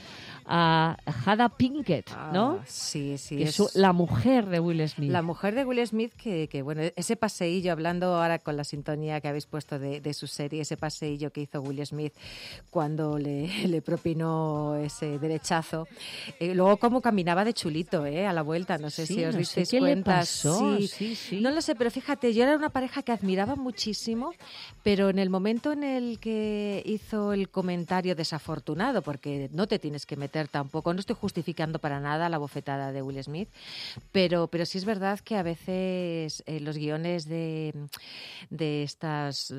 a Jada Pinkett, ¿no? Ah, sí, sí. Que es es la mujer de Will Smith. La mujer de Will Smith, que, que bueno, ese paseillo, hablando ahora con la sintonía que habéis puesto de, de su serie, ese paseillo que hizo Will Smith cuando le, le propinó ese derechazo. Eh, luego cómo caminaba de chulito, ¿eh? A la vuelta, no sé sí, si os no disteis sé qué cuenta. le pasó. Sí. Sí, sí. No lo sé, pero fíjate, yo era una pareja que admiraba muchísimo, pero en el momento en el que hizo el comentario desafortunado, porque no te tienes que meter tampoco, no estoy justificando para nada la bofetada de Will Smith, pero, pero sí es verdad que a veces eh, los guiones de, de, estas,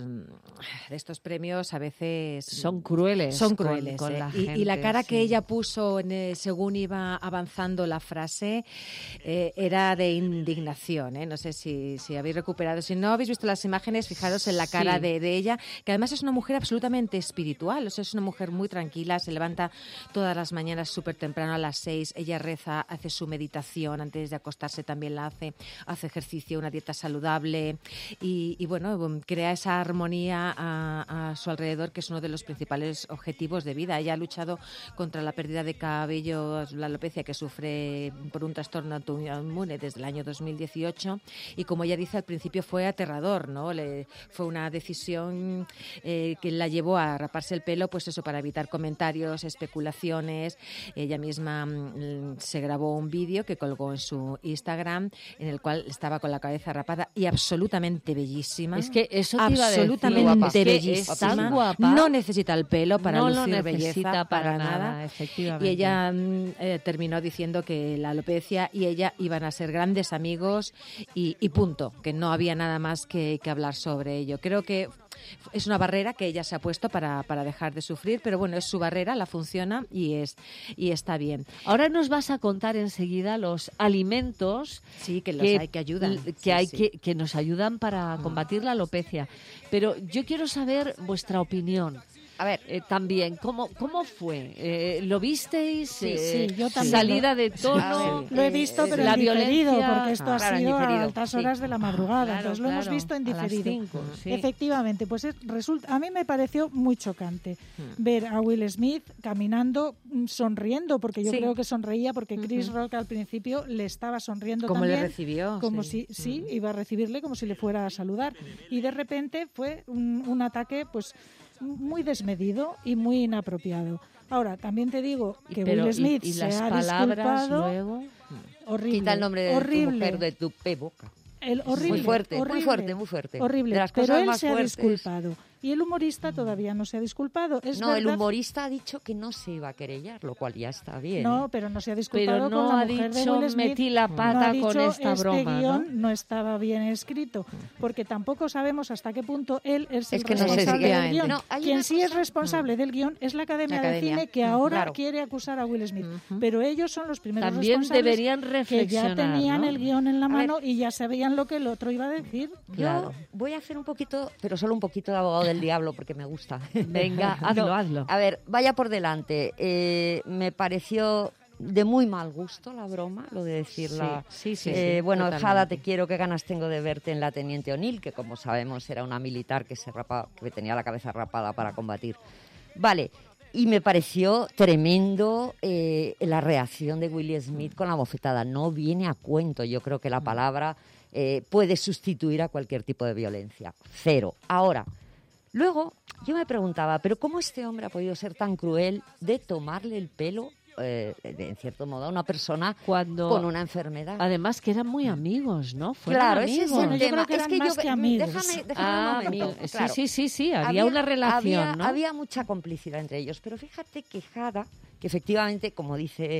de estos premios a veces son crueles. Son con, crueles. Con eh. la y, gente, y la cara sí. que ella puso en, eh, según iba avanzando la frase eh, era de indignación. Eh. No sé si, si habéis recuperado. Si no habéis visto las imágenes, fijaros en la cara sí. de, de ella, que además es una mujer absolutamente espiritual. O sea, es una mujer muy tranquila, se levanta todas las mañanas súper temprano a las seis, ella reza, hace su meditación antes de acostarse, también la hace, hace ejercicio, una dieta saludable y, y bueno, crea esa armonía a, a su alrededor, que es uno de los principales objetivos de vida. Ella ha luchado contra la pérdida de cabello, la alopecia que sufre por un trastorno autoinmune desde el año dos mil dieciocho, y como ella dice, al principio fue aterrador, ¿no? Le, fue una decisión eh, que la llevó a raparse el pelo, pues eso, para evitar comentarios, especulaciones. Ella misma mmm, se grabó un vídeo que colgó en su Instagram en el cual estaba con la cabeza rapada y absolutamente bellísima. Es que eso te iba a decir, absolutamente es que bellísima. es tan guapa. No necesita el pelo para no lucir lo necesita belleza para, para nada, nada. efectivamente. Y ella mmm, eh, terminó diciendo que la alopecia y ella iban a ser grandes amigos y, y punto, que no había nada más que, que hablar sobre ello. Creo que es una barrera que ella se ha puesto para, para dejar de sufrir, pero bueno, es su barrera, la funciona y es y está bien. Ahora nos vas a contar enseguida los alimentos sí, que, los que hay que ayudan, que, sí, hay sí. Que, que nos ayudan para combatir la alopecia. Pero yo quiero saber vuestra opinión. A ver, eh, también, ¿cómo, cómo fue? Eh, ¿Lo visteis? Sí, eh, sí, yo también. ¿Salida de tono? Ah, sí. Lo he visto, pero la en diferido, violencia, porque esto ah, ha claro, sido a altas sí. horas de la madrugada. Claro, Entonces lo claro, hemos visto en a las diferido. cinco, sí. Efectivamente, pues es, resulta, a mí me pareció muy chocante hmm. ver a Will Smith caminando, sonriendo, porque yo sí. creo que sonreía, porque Chris uh-huh. Rock al principio le estaba sonriendo como también. le recibió. Como sí. si, sí, uh-huh. iba a recibirle como si le fuera a saludar. Y de repente fue un, un ataque, pues, muy desmedido y muy inapropiado. Ahora, también te digo que Pero, Will Smith y, y se las ha palabras disculpado. Luego... Horrible. Quita el nombre de horrible. tu mujer de tu pe boca. El horrible, muy fuerte, horrible, muy fuerte, muy fuerte. Horrible, de las pero cosas él más se ha fuertes. disculpado. Y el humorista todavía no se ha disculpado. Es no, verdad, el humorista ha dicho que no se iba a querellar, lo cual ya está bien. No, ¿eh? pero no se ha disculpado pero no con la ha mujer dicho, de Will Smith. metí la pata no ha dicho, con esta este broma, guión ¿no? no estaba bien escrito, porque tampoco sabemos hasta qué punto él es el Es que no sé, responsable del efectivamente. guión. No, hay Quien una sí cosa- es responsable del guión es la Academia, La Academia. de Cine, que Mm, ahora claro. quiere acusar a Will Smith. Ujú. Pero ellos son los primeros También responsables deberían que reflexionar, ya tenían ¿no? el guión en la A mano y ya sabían lo que el otro iba a decir. Claro. Yo voy a hacer un poquito, pero solo un poquito de abogado del diablo porque me gusta. Venga, hazlo, No, hazlo. A ver, vaya por delante. Eh, me pareció de muy mal gusto la broma, lo de decirla. Sí, sí, sí, Eh, sí, bueno, totalmente. Jada, te quiero, qué ganas tengo de verte en la Teniente O'Neill, que como sabemos era una militar que se rapa, que tenía la cabeza rapada para combatir. Vale. Y me pareció tremendo eh, la reacción de Will Smith con la bofetada. No viene a cuento. Yo creo que la palabra eh, puede sustituir a cualquier tipo de violencia. Cero. Ahora, luego yo me preguntaba, ¿pero cómo este hombre ha podido ser tan cruel de tomarle el pelo, eh, de, en cierto modo, a una persona Cuando, con una enfermedad? además que eran muy amigos, ¿no? Fueron Claro, ese es amigos. el Yo creo tema. que es eran que más yo, que amigos. Déjame, déjame Ah, un momento. amigo. Sí, Claro. sí, sí, sí, había, una relación, había, ¿no? había mucha complicidad entre ellos, pero fíjate que Jada, que efectivamente, como dice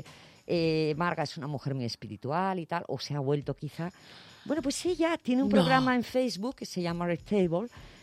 eh, Marga es una mujer muy espiritual y tal, o se ha vuelto quizá. Bueno, pues ella tiene un No. programa en Facebook que se llama Red Table,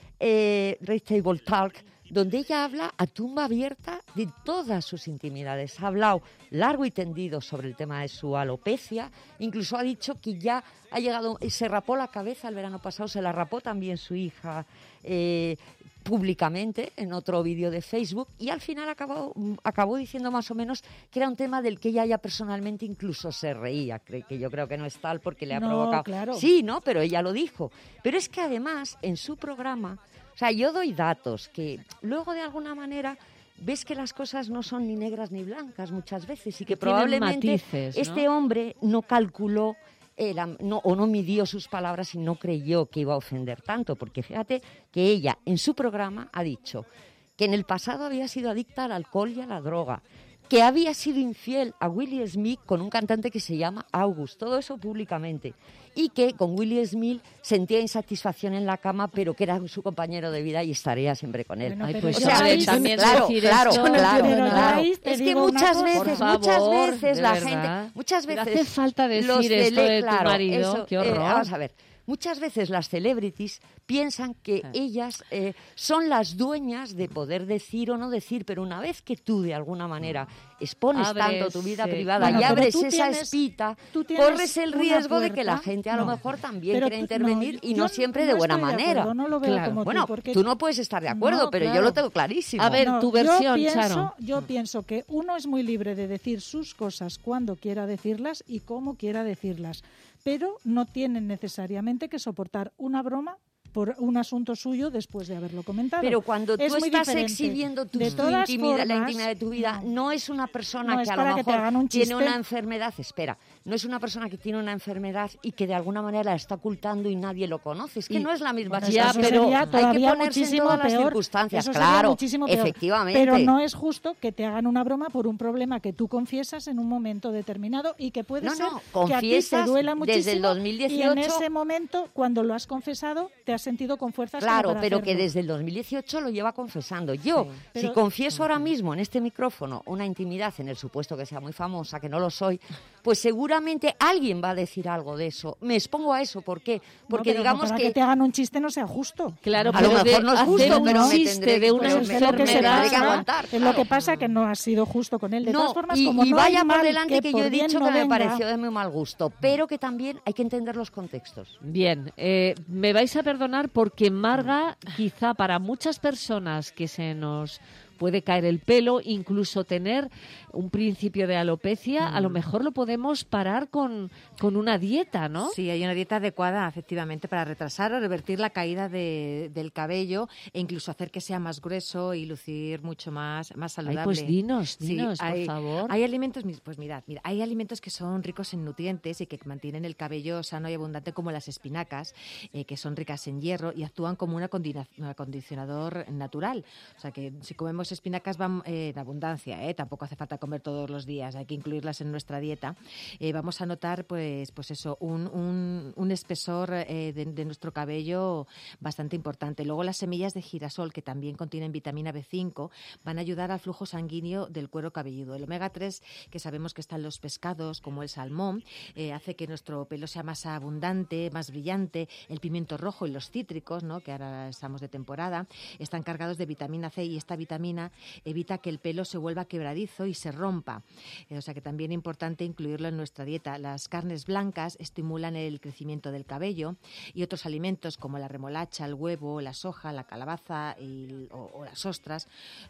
eh, Red Table Talk, donde ella habla a tumba abierta de todas sus intimidades. Ha hablado largo y tendido sobre el tema de su alopecia, incluso ha dicho que ya ha llegado, se rapó la cabeza el verano pasado, se la rapó también su hija eh, públicamente en otro vídeo de Facebook, y al final acabó, acabó diciendo más o menos que era un tema del que ella ya personalmente incluso se reía, que yo creo que no es tal porque le ha No, provocado... claro. Sí, ¿no? Pero ella lo dijo. Pero es que además en su programa... O sea, yo doy datos que luego de alguna manera ves que las cosas no son ni negras ni blancas muchas veces y que, Que tienen probablemente matices, ¿no? este hombre no calculó eh, la- no, o no midió sus palabras y no creyó que iba a ofender tanto, porque fíjate que ella en su programa ha dicho que en el pasado había sido adicta al alcohol y a la droga, que había sido infiel a Willie Smith con un cantante que se llama August, todo eso públicamente, y que con Willie Smith sentía insatisfacción en la cama, pero que era su compañero de vida y estaría siempre con él. Ay, pues O sea, hombre, es- también claro, decir claro, esto, claro, pero claro. Grace, te Es que digo una muchas cosa. veces, Por muchas favor, veces de la verdad. gente, muchas Pero veces hace falta decir los esto tele- de tu claro, marido, eso, qué eh, horror. vamos a ver. Muchas veces las celebrities piensan que ellas eh, son las dueñas de poder decir o no decir, pero una vez que tú de alguna manera expones Abres, tanto tu vida sí. privada Bueno, y pero abres tú esa tienes- espita, tú tienes corres el una riesgo de que la puerta. gente a lo No. mejor también Pero quiera tú- intervenir no, y yo no siempre no de buena estoy de manera. acuerdo, no lo veo como tú, bueno, porque- tú no puedes estar de acuerdo, No, pero yo claro. lo tengo clarísimo. A ver, No, tu yo versión, pienso, Charo. Yo pienso que uno es muy libre de decir sus cosas cuando quiera decirlas y cómo quiera decirlas, pero no tienen necesariamente que soportar una broma por un asunto suyo después de haberlo comentado. Pero cuando Es tú muy estás diferente. exhibiendo tu, De tu todas intimidad, la formas, intimidad de tu vida, no, es una persona no que es a lo para que te mejor hagan un tiene chiste. una enfermedad, espera, no es una persona que tiene una enfermedad y que de alguna manera la está ocultando y nadie lo conoce. Es que Y- no es la misma Bueno, situación. eso sería hay que todavía ponerse en muchísimo todas las peor. circunstancias, Eso sería claro, muchísimo peor. efectivamente. Pero no es justo que te hagan una broma por un problema que tú confiesas en un momento determinado y que puede No, ser no, que a ti te confiesas duela desde muchísimo el dos mil dieciocho. y en ese momento, cuando lo has confesado, te has sentido con fuerzas como Claro, para pero que hacerlo. desde el dos mil dieciocho lo lleva confesando. Yo, Sí. si Pero- confieso ahora mismo en este micrófono una intimidad, en el supuesto que sea muy famosa, que no lo soy, pues seguramente alguien va a decir algo de eso. Me expongo a eso, ¿por qué? No, Porque pero digamos para que... que te hagan un chiste no sea justo. Claro, A lo pero mejor de no es hacer justo, un pero me chiste tendré- de una pero Pues me es lo que se tendré que pasa, aguantar, es lo claro. que pasa que no ha sido justo con él. De No, todas formas, y, como y no vaya hay por mal delante que, yo por he bien dicho no que me venga. pareció de muy mal gusto, pero que también hay que entender los contextos. Bien, eh, me vais a perdonar porque Marga, quizá para muchas personas que se nos puede caer el pelo, incluso tener un principio de alopecia, a lo mejor lo podemos parar con, con una dieta, ¿no? Sí, hay una dieta adecuada, efectivamente, para retrasar o revertir la caída de- del cabello e incluso hacer que sea más grueso y lucir mucho más, más saludable. Ay, pues dinos, Sí, dinos, por hay, favor. Hay alimentos, mis- pues mirad, mira, hay alimentos que son ricos en nutrientes y que mantienen el cabello sano y abundante, como las espinacas, eh, que son ricas en hierro y actúan como un acondina- un acondicionador natural. O sea que si comemos espinacas van eh, en abundancia, ¿eh? Tampoco hace falta comer todos los días, hay que incluirlas en nuestra dieta. Eh, vamos a notar, pues, pues eso, un, un, un espesor eh, de, de nuestro cabello bastante importante. Luego las semillas de girasol, que también contienen vitamina B cinco, van a ayudar al flujo sanguíneo del cuero cabelludo. El omega tres, que sabemos que está en los pescados, como el salmón, eh, hace que nuestro pelo sea más abundante, más brillante. El pimiento rojo y los cítricos, ¿no?, que ahora estamos de temporada, están cargados de vitamina C y esta vitamina evita que el pelo se vuelva quebradizo y se rompa. Eh, o sea que también es importante incluirlo en nuestra dieta. Las carnes blancas estimulan el crecimiento del cabello y otros alimentos como la remolacha, el huevo, la soja, la calabaza y, o, o las ostras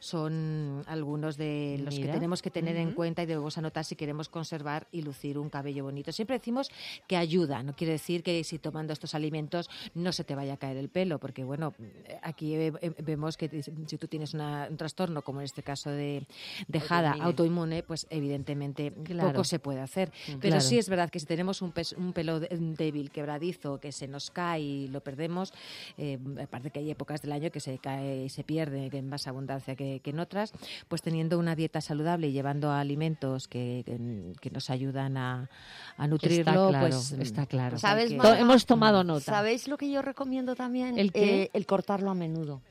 son algunos de los Mira. que tenemos que tener en Ujú. cuenta y debemos anotar si queremos conservar y lucir un cabello bonito. Siempre decimos que ayuda, no quiere decir que si tomando estos alimentos no se te vaya a caer el pelo, porque bueno, aquí eh, eh, vemos que si tú tienes una, un trastorno como en este caso de dejada Autoinmune. autoinmune, pues evidentemente Claro. poco se puede hacer. Pero Claro. sí es verdad que si tenemos un, pes- un pelo de- débil, quebradizo, que se nos cae y lo perdemos, eh, aparte que hay épocas del año que se cae y se pierde en más abundancia que, que en otras, pues teniendo una dieta saludable y llevando alimentos que, que, que nos ayudan a, a nutrirlo, claro, pues está claro. pues ¿Sabes, hay que- To- hemos tomado nota. ¿Sabéis lo que yo recomiendo también? ¿El qué? Eh, el cortarlo a menudo.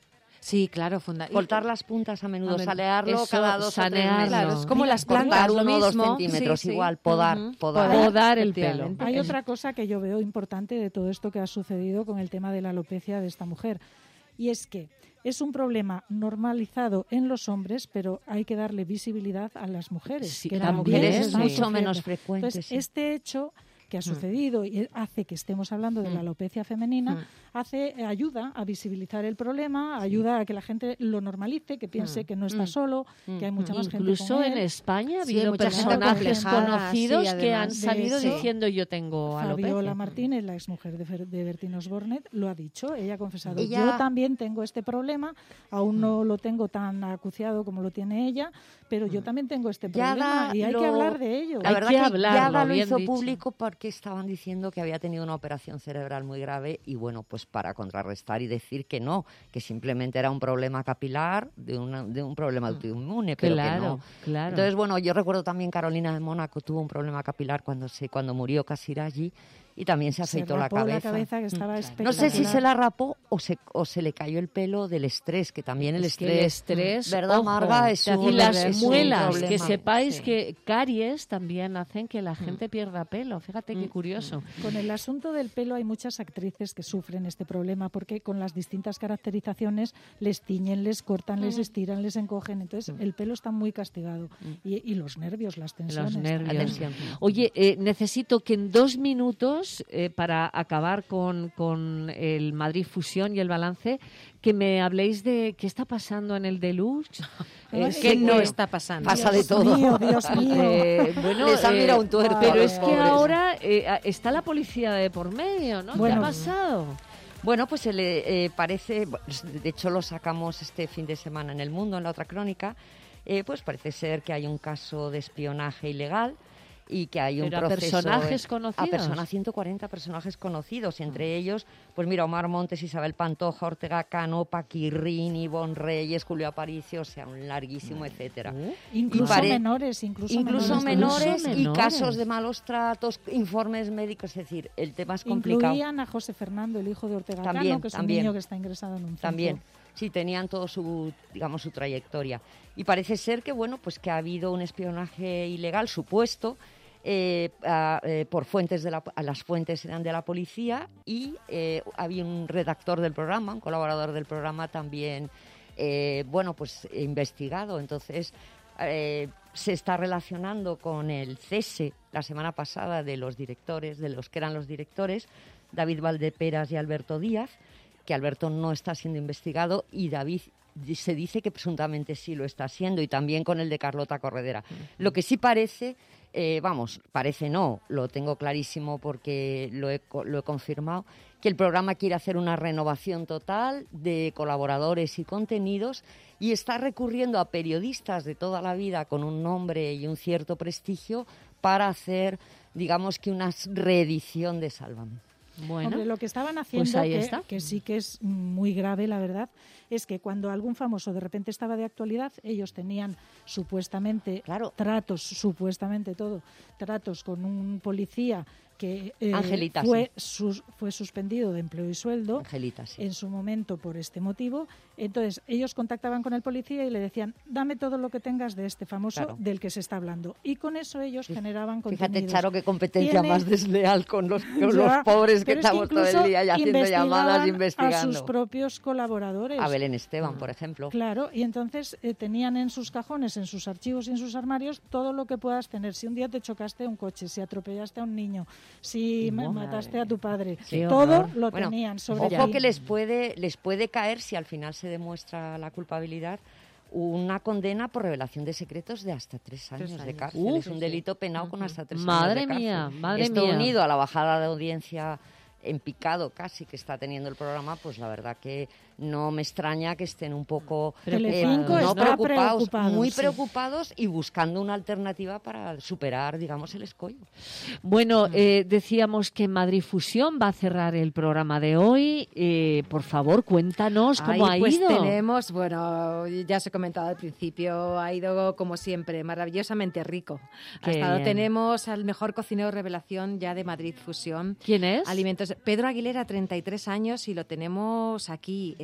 Sí, claro, funda Cortar las puntas a menudo, A ver, sanearlo eso, cada dos sanearlo. o tres meses. Claro, es como las plantas, Cortar lo uno o dos mismo. centímetros, Sí, sí. igual, podar, Ujú. podar. Podar el pelo. Hay otra cosa que yo veo importante de todo esto que ha sucedido con el tema de la alopecia de esta mujer, y es que es un problema normalizado en los hombres, pero hay que darle visibilidad a las mujeres. Sí, que las también mujeres están mucho sufriendo. menos frecuente, Entonces, sí. este hecho que ha sucedido y hace que estemos hablando de la alopecia femenina, hace ayuda a visibilizar el problema, ayuda a que la gente lo normalice, que piense que no está solo, que hay mucha más gente Incluso con en él. España ha Sí, habido mucha gente personajes complejada, conocidos sí, que han además. salido Sí. diciendo yo tengo alopecia. Fabiola Martínez, la exmujer de, Fer- de Bertín Osborne, lo ha dicho. Ella ha confesado, Ella- yo también tengo este problema, aún no lo tengo tan acuciado como lo tiene ella, pero yo también tengo este problema Yada y hay lo- que hablar de ello. La Hay verdad que que, hablarlo, Yada lo bien hizo dicho. público porque estaban diciendo que había tenido una operación cerebral muy grave y bueno, pues para contrarrestar y decir que no, que simplemente era un problema capilar de, una, de un problema autoinmune, pero Claro, que no. claro. Entonces, bueno, yo recuerdo también Carolina de Mónaco tuvo un problema capilar cuando se cuando murió Casiraghi y también se Se afeitó la rapó cabeza. la cabeza, que estaba No espectacular. sé si se la rapó o se, o se le cayó el pelo del estrés, que también el Es que estrés, el estrés, ¿verdad, ojo, Marga? Es y un, las es un muelas, problema. que sepáis Sí. que caries también hacen que la gente pierda pelo. Fíjate qué curioso. Con el asunto del pelo hay muchas actrices que sufren este problema porque con las distintas caracterizaciones les tiñen, les cortan, les estiran, les encogen. Entonces el pelo está muy castigado. Y, y los nervios, las tensiones. Los nervios. Atención. Oye, eh, necesito que en dos minutos, eh, para acabar con, con el Madrid Fusión y el balance, que me habléis de qué está pasando en el Deluxe. Ay, sé ¿Qué que- no está pasando? Pasa de Dios todo. mío, Dios mío. Eh, bueno, Les han eh, mirado un tuerto a pero los es que pobres. ahora eh, a- está la policía de por medio, ¿no? Bueno. ¿Qué ha pasado? Bueno, pues se le eh, parece, de hecho lo sacamos este fin de semana en El Mundo, en la otra crónica, eh, pues parece ser que hay un caso de espionaje ilegal y que hay un Pero a proceso... personajes A conocidos. personas, ciento cuarenta personajes conocidos, entre ellos, pues mira, Omar Montes, Isabel Pantoja, Ortega Cano, Paquirrín, Ivonne Reyes, Julio Aparicio, o sea, un larguísimo, etcétera. Incluso Y pare- menores, incluso, Incluso menores, Incluso y menores. casos de malos tratos, informes médicos, es decir, el tema es complicado. Incluían a José Fernando, el hijo de Ortega También, Cano, que es también. un niño que está ingresado en un centro. También, sí, tenían todo su, digamos, su trayectoria. Y parece ser que, bueno, pues que ha habido un espionaje ilegal supuesto eh, a, eh, por fuentes de la, a las fuentes eran de la policía y eh, había un redactor del programa, un colaborador del programa también, eh, bueno, pues investigado. Entonces, eh, se está relacionando con el cese la semana pasada de los directores, de los que eran los directores, David Valdeperas y Alberto Díaz, que Alberto no está siendo investigado y David se dice que presuntamente sí lo está siendo, y también con el de Carlota Corredera. Lo que sí parece, eh, vamos, parece no, lo tengo clarísimo porque lo he, co- lo he confirmado, que el programa quiere hacer una renovación total de colaboradores y contenidos y está recurriendo a periodistas de toda la vida con un nombre y un cierto prestigio para hacer, digamos que una reedición de Sálvame. Bueno, Hombre, lo que estaban haciendo, pues ahí que, está. que sí que es muy grave, la verdad, es que cuando algún famoso de repente estaba de actualidad, ellos tenían supuestamente tratos, supuestamente todo, tratos con un policía que eh, Angelita, fue, sí. sus- fue suspendido de empleo y sueldo Angelita, sí. en su momento por este motivo. Entonces, ellos contactaban con el policía y le decían, dame todo lo que tengas de este famoso Claro. del que se está hablando. Y con eso ellos generaban Fíjate, contenidos. Charo, qué competencia Tiene- más desleal con los, con Ya, los pobres que pero es estamos todo el incluso día y haciendo llamadas, investigaban investigando. a sus propios colaboradores. A Belén Esteban, por ejemplo. Claro, y entonces eh, tenían en sus cajones, en sus archivos y en sus armarios todo lo que puedas tener. Si un día te chocaste un coche, si atropellaste a un niño, si ma- mataste a tu padre, Qué todo horror. lo Bueno, tenían sobre ojo ti. que les puede, les puede caer, si al final se demuestra la culpabilidad, una condena por revelación de secretos de hasta tres años, Tres de años. cárcel. Uf. es un delito penado con hasta tres Madre años de mía, cárcel. madre Esto mía. unido a la bajada de audiencia en picado casi que está teniendo el programa, pues la verdad que no me extraña que estén un poco Telecinco no está preocupados, preocupado, muy sí. preocupados y buscando una alternativa para superar, digamos, el escollo. Bueno, eh, decíamos que Madrid Fusión va a cerrar el programa de hoy. Eh, por favor, cuéntanos cómo Ahí, ha pues ido. tenemos, bueno, ya os he comentado al principio, ha ido como siempre, maravillosamente rico. Ha Qué estado, bien. tenemos al mejor cocinero revelación ya de Madrid Fusión. ¿Quién es? Alimentos. Pedro Aguilera, treinta y tres años, y lo tenemos aquí.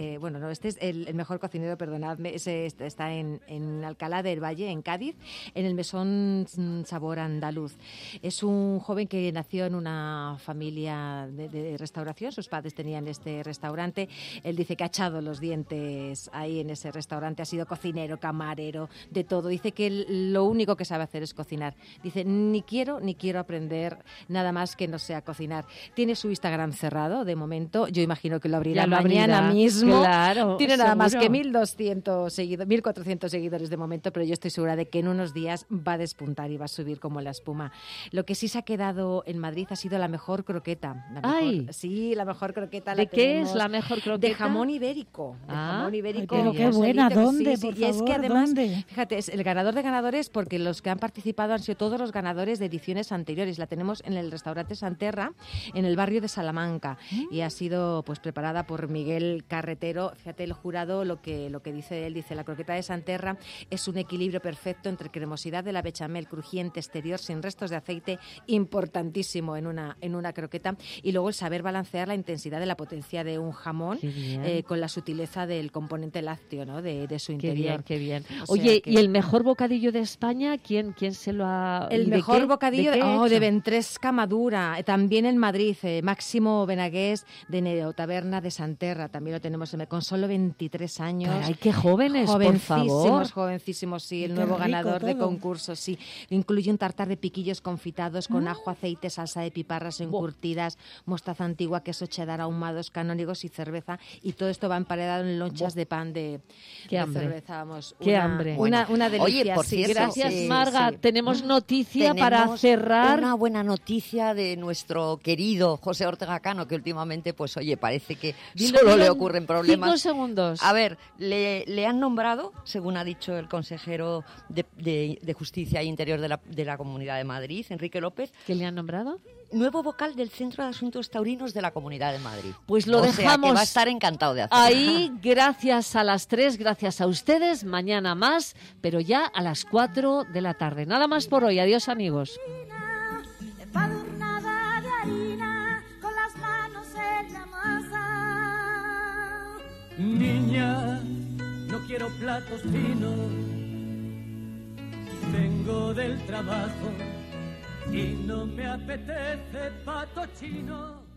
eh, bueno, no, este es el, el mejor cocinero, perdonadme, ese está en, en Alcalá del Valle, en Cádiz, en el Mesón Sabor Andaluz. Es un joven que nació en una familia de, de restauración, sus padres tenían este restaurante, él dice que ha echado los dientes ahí en ese restaurante, ha sido cocinero, camarero, de todo, dice que lo único que sabe hacer es cocinar, dice, ni quiero, ni quiero aprender nada más que no sea cocinar. Tiene su Instagram cerrado, de momento, yo imagino que lo abrirá lo mañana abrirá, mismo, claro, tiene nada seguro. más que mil doscientos seguidores, mil cuatrocientos seguidores de momento, pero yo estoy segura de que en unos días va a despuntar y va a subir como la espuma. Lo que sí se ha quedado en Madrid ha sido la mejor croqueta. La mejor, Ay. Sí, la mejor croqueta ¿De la qué tenemos es la mejor croqueta? De jamón ibérico. De Ah. jamón ibérico. Ay, pero qué José buena, Víctor, ¿dónde, sí, sí. por Y es que favor, además, dónde? fíjate, es el ganador de ganadores porque los que han participado han sido todos los ganadores de ediciones anteriores. La tenemos en el restaurante Santerra, en el barrio de Salamanca, Mm. y ha sido pues preparada por Miguel Carretero. Fíjate, el jurado lo que, lo que dice él, dice, la croqueta de Santerra es un equilibrio perfecto entre cremosidad de la bechamel, crujiente exterior sin restos de aceite, importantísimo en una, en una croqueta, y luego el saber balancear la intensidad de la potencia de un jamón Qué bien. eh, con la sutileza del componente lácteo, ¿no? de, de su Qué interior. bien, qué bien. O Oye, sea que- ¿y el mejor bocadillo de España? ¿Quién, quién se lo ha...? y El de mejor qué? bocadillo ¿De de, qué oh, hecho? de Ventresca Madura, eh, también en Madrid, eh, Máximo Benagués de Neotaberna de Santerra, también lo tenemos en- con solo veintitrés años. Caray, qué jóvenes, por jovencísimos, favor. jovencísimos, sí, el Qué nuevo rico ganador de todo. concurso, sí. Incluye un tartar de piquillos confitados con Ah. ajo, aceite, salsa de piparras encurtidas, mostaza antigua, queso cheddar ahumados, canónigos y cerveza, y todo esto va emparedado en lonchas de pan de, Qué de hambre. cerveza, vamos. Qué una, hambre. Una, una Oye, delicia, por sí, cierto, Gracias, sí, Marga. sí. Tenemos noticia para Tenemos cerrar. una buena noticia de nuestro querido José Ortega Cano, que últimamente, pues oye, parece que Dilo, solo dilo le en ocurren problemas. Cinco segundos. A ver, le, le han nombrado, según ha dicho el consejero de, de- de Justicia e Interior de la, de la Comunidad de Madrid, Enrique López, ¿Qué le han nombrado? nuevo vocal del Centro de Asuntos Taurinos de la Comunidad de Madrid. Pues lo o sea, dejamos que va a estar encantado de hacerlo. ahí, gracias a las tres, gracias a ustedes. Mañana más, pero ya a las cuatro de la tarde. Nada más por hoy. Adiós, amigos. Empadurnada de harina, con las manos en la masa. Niña, no quiero platos finos. Vengo del trabajo y no me apetece pato chino.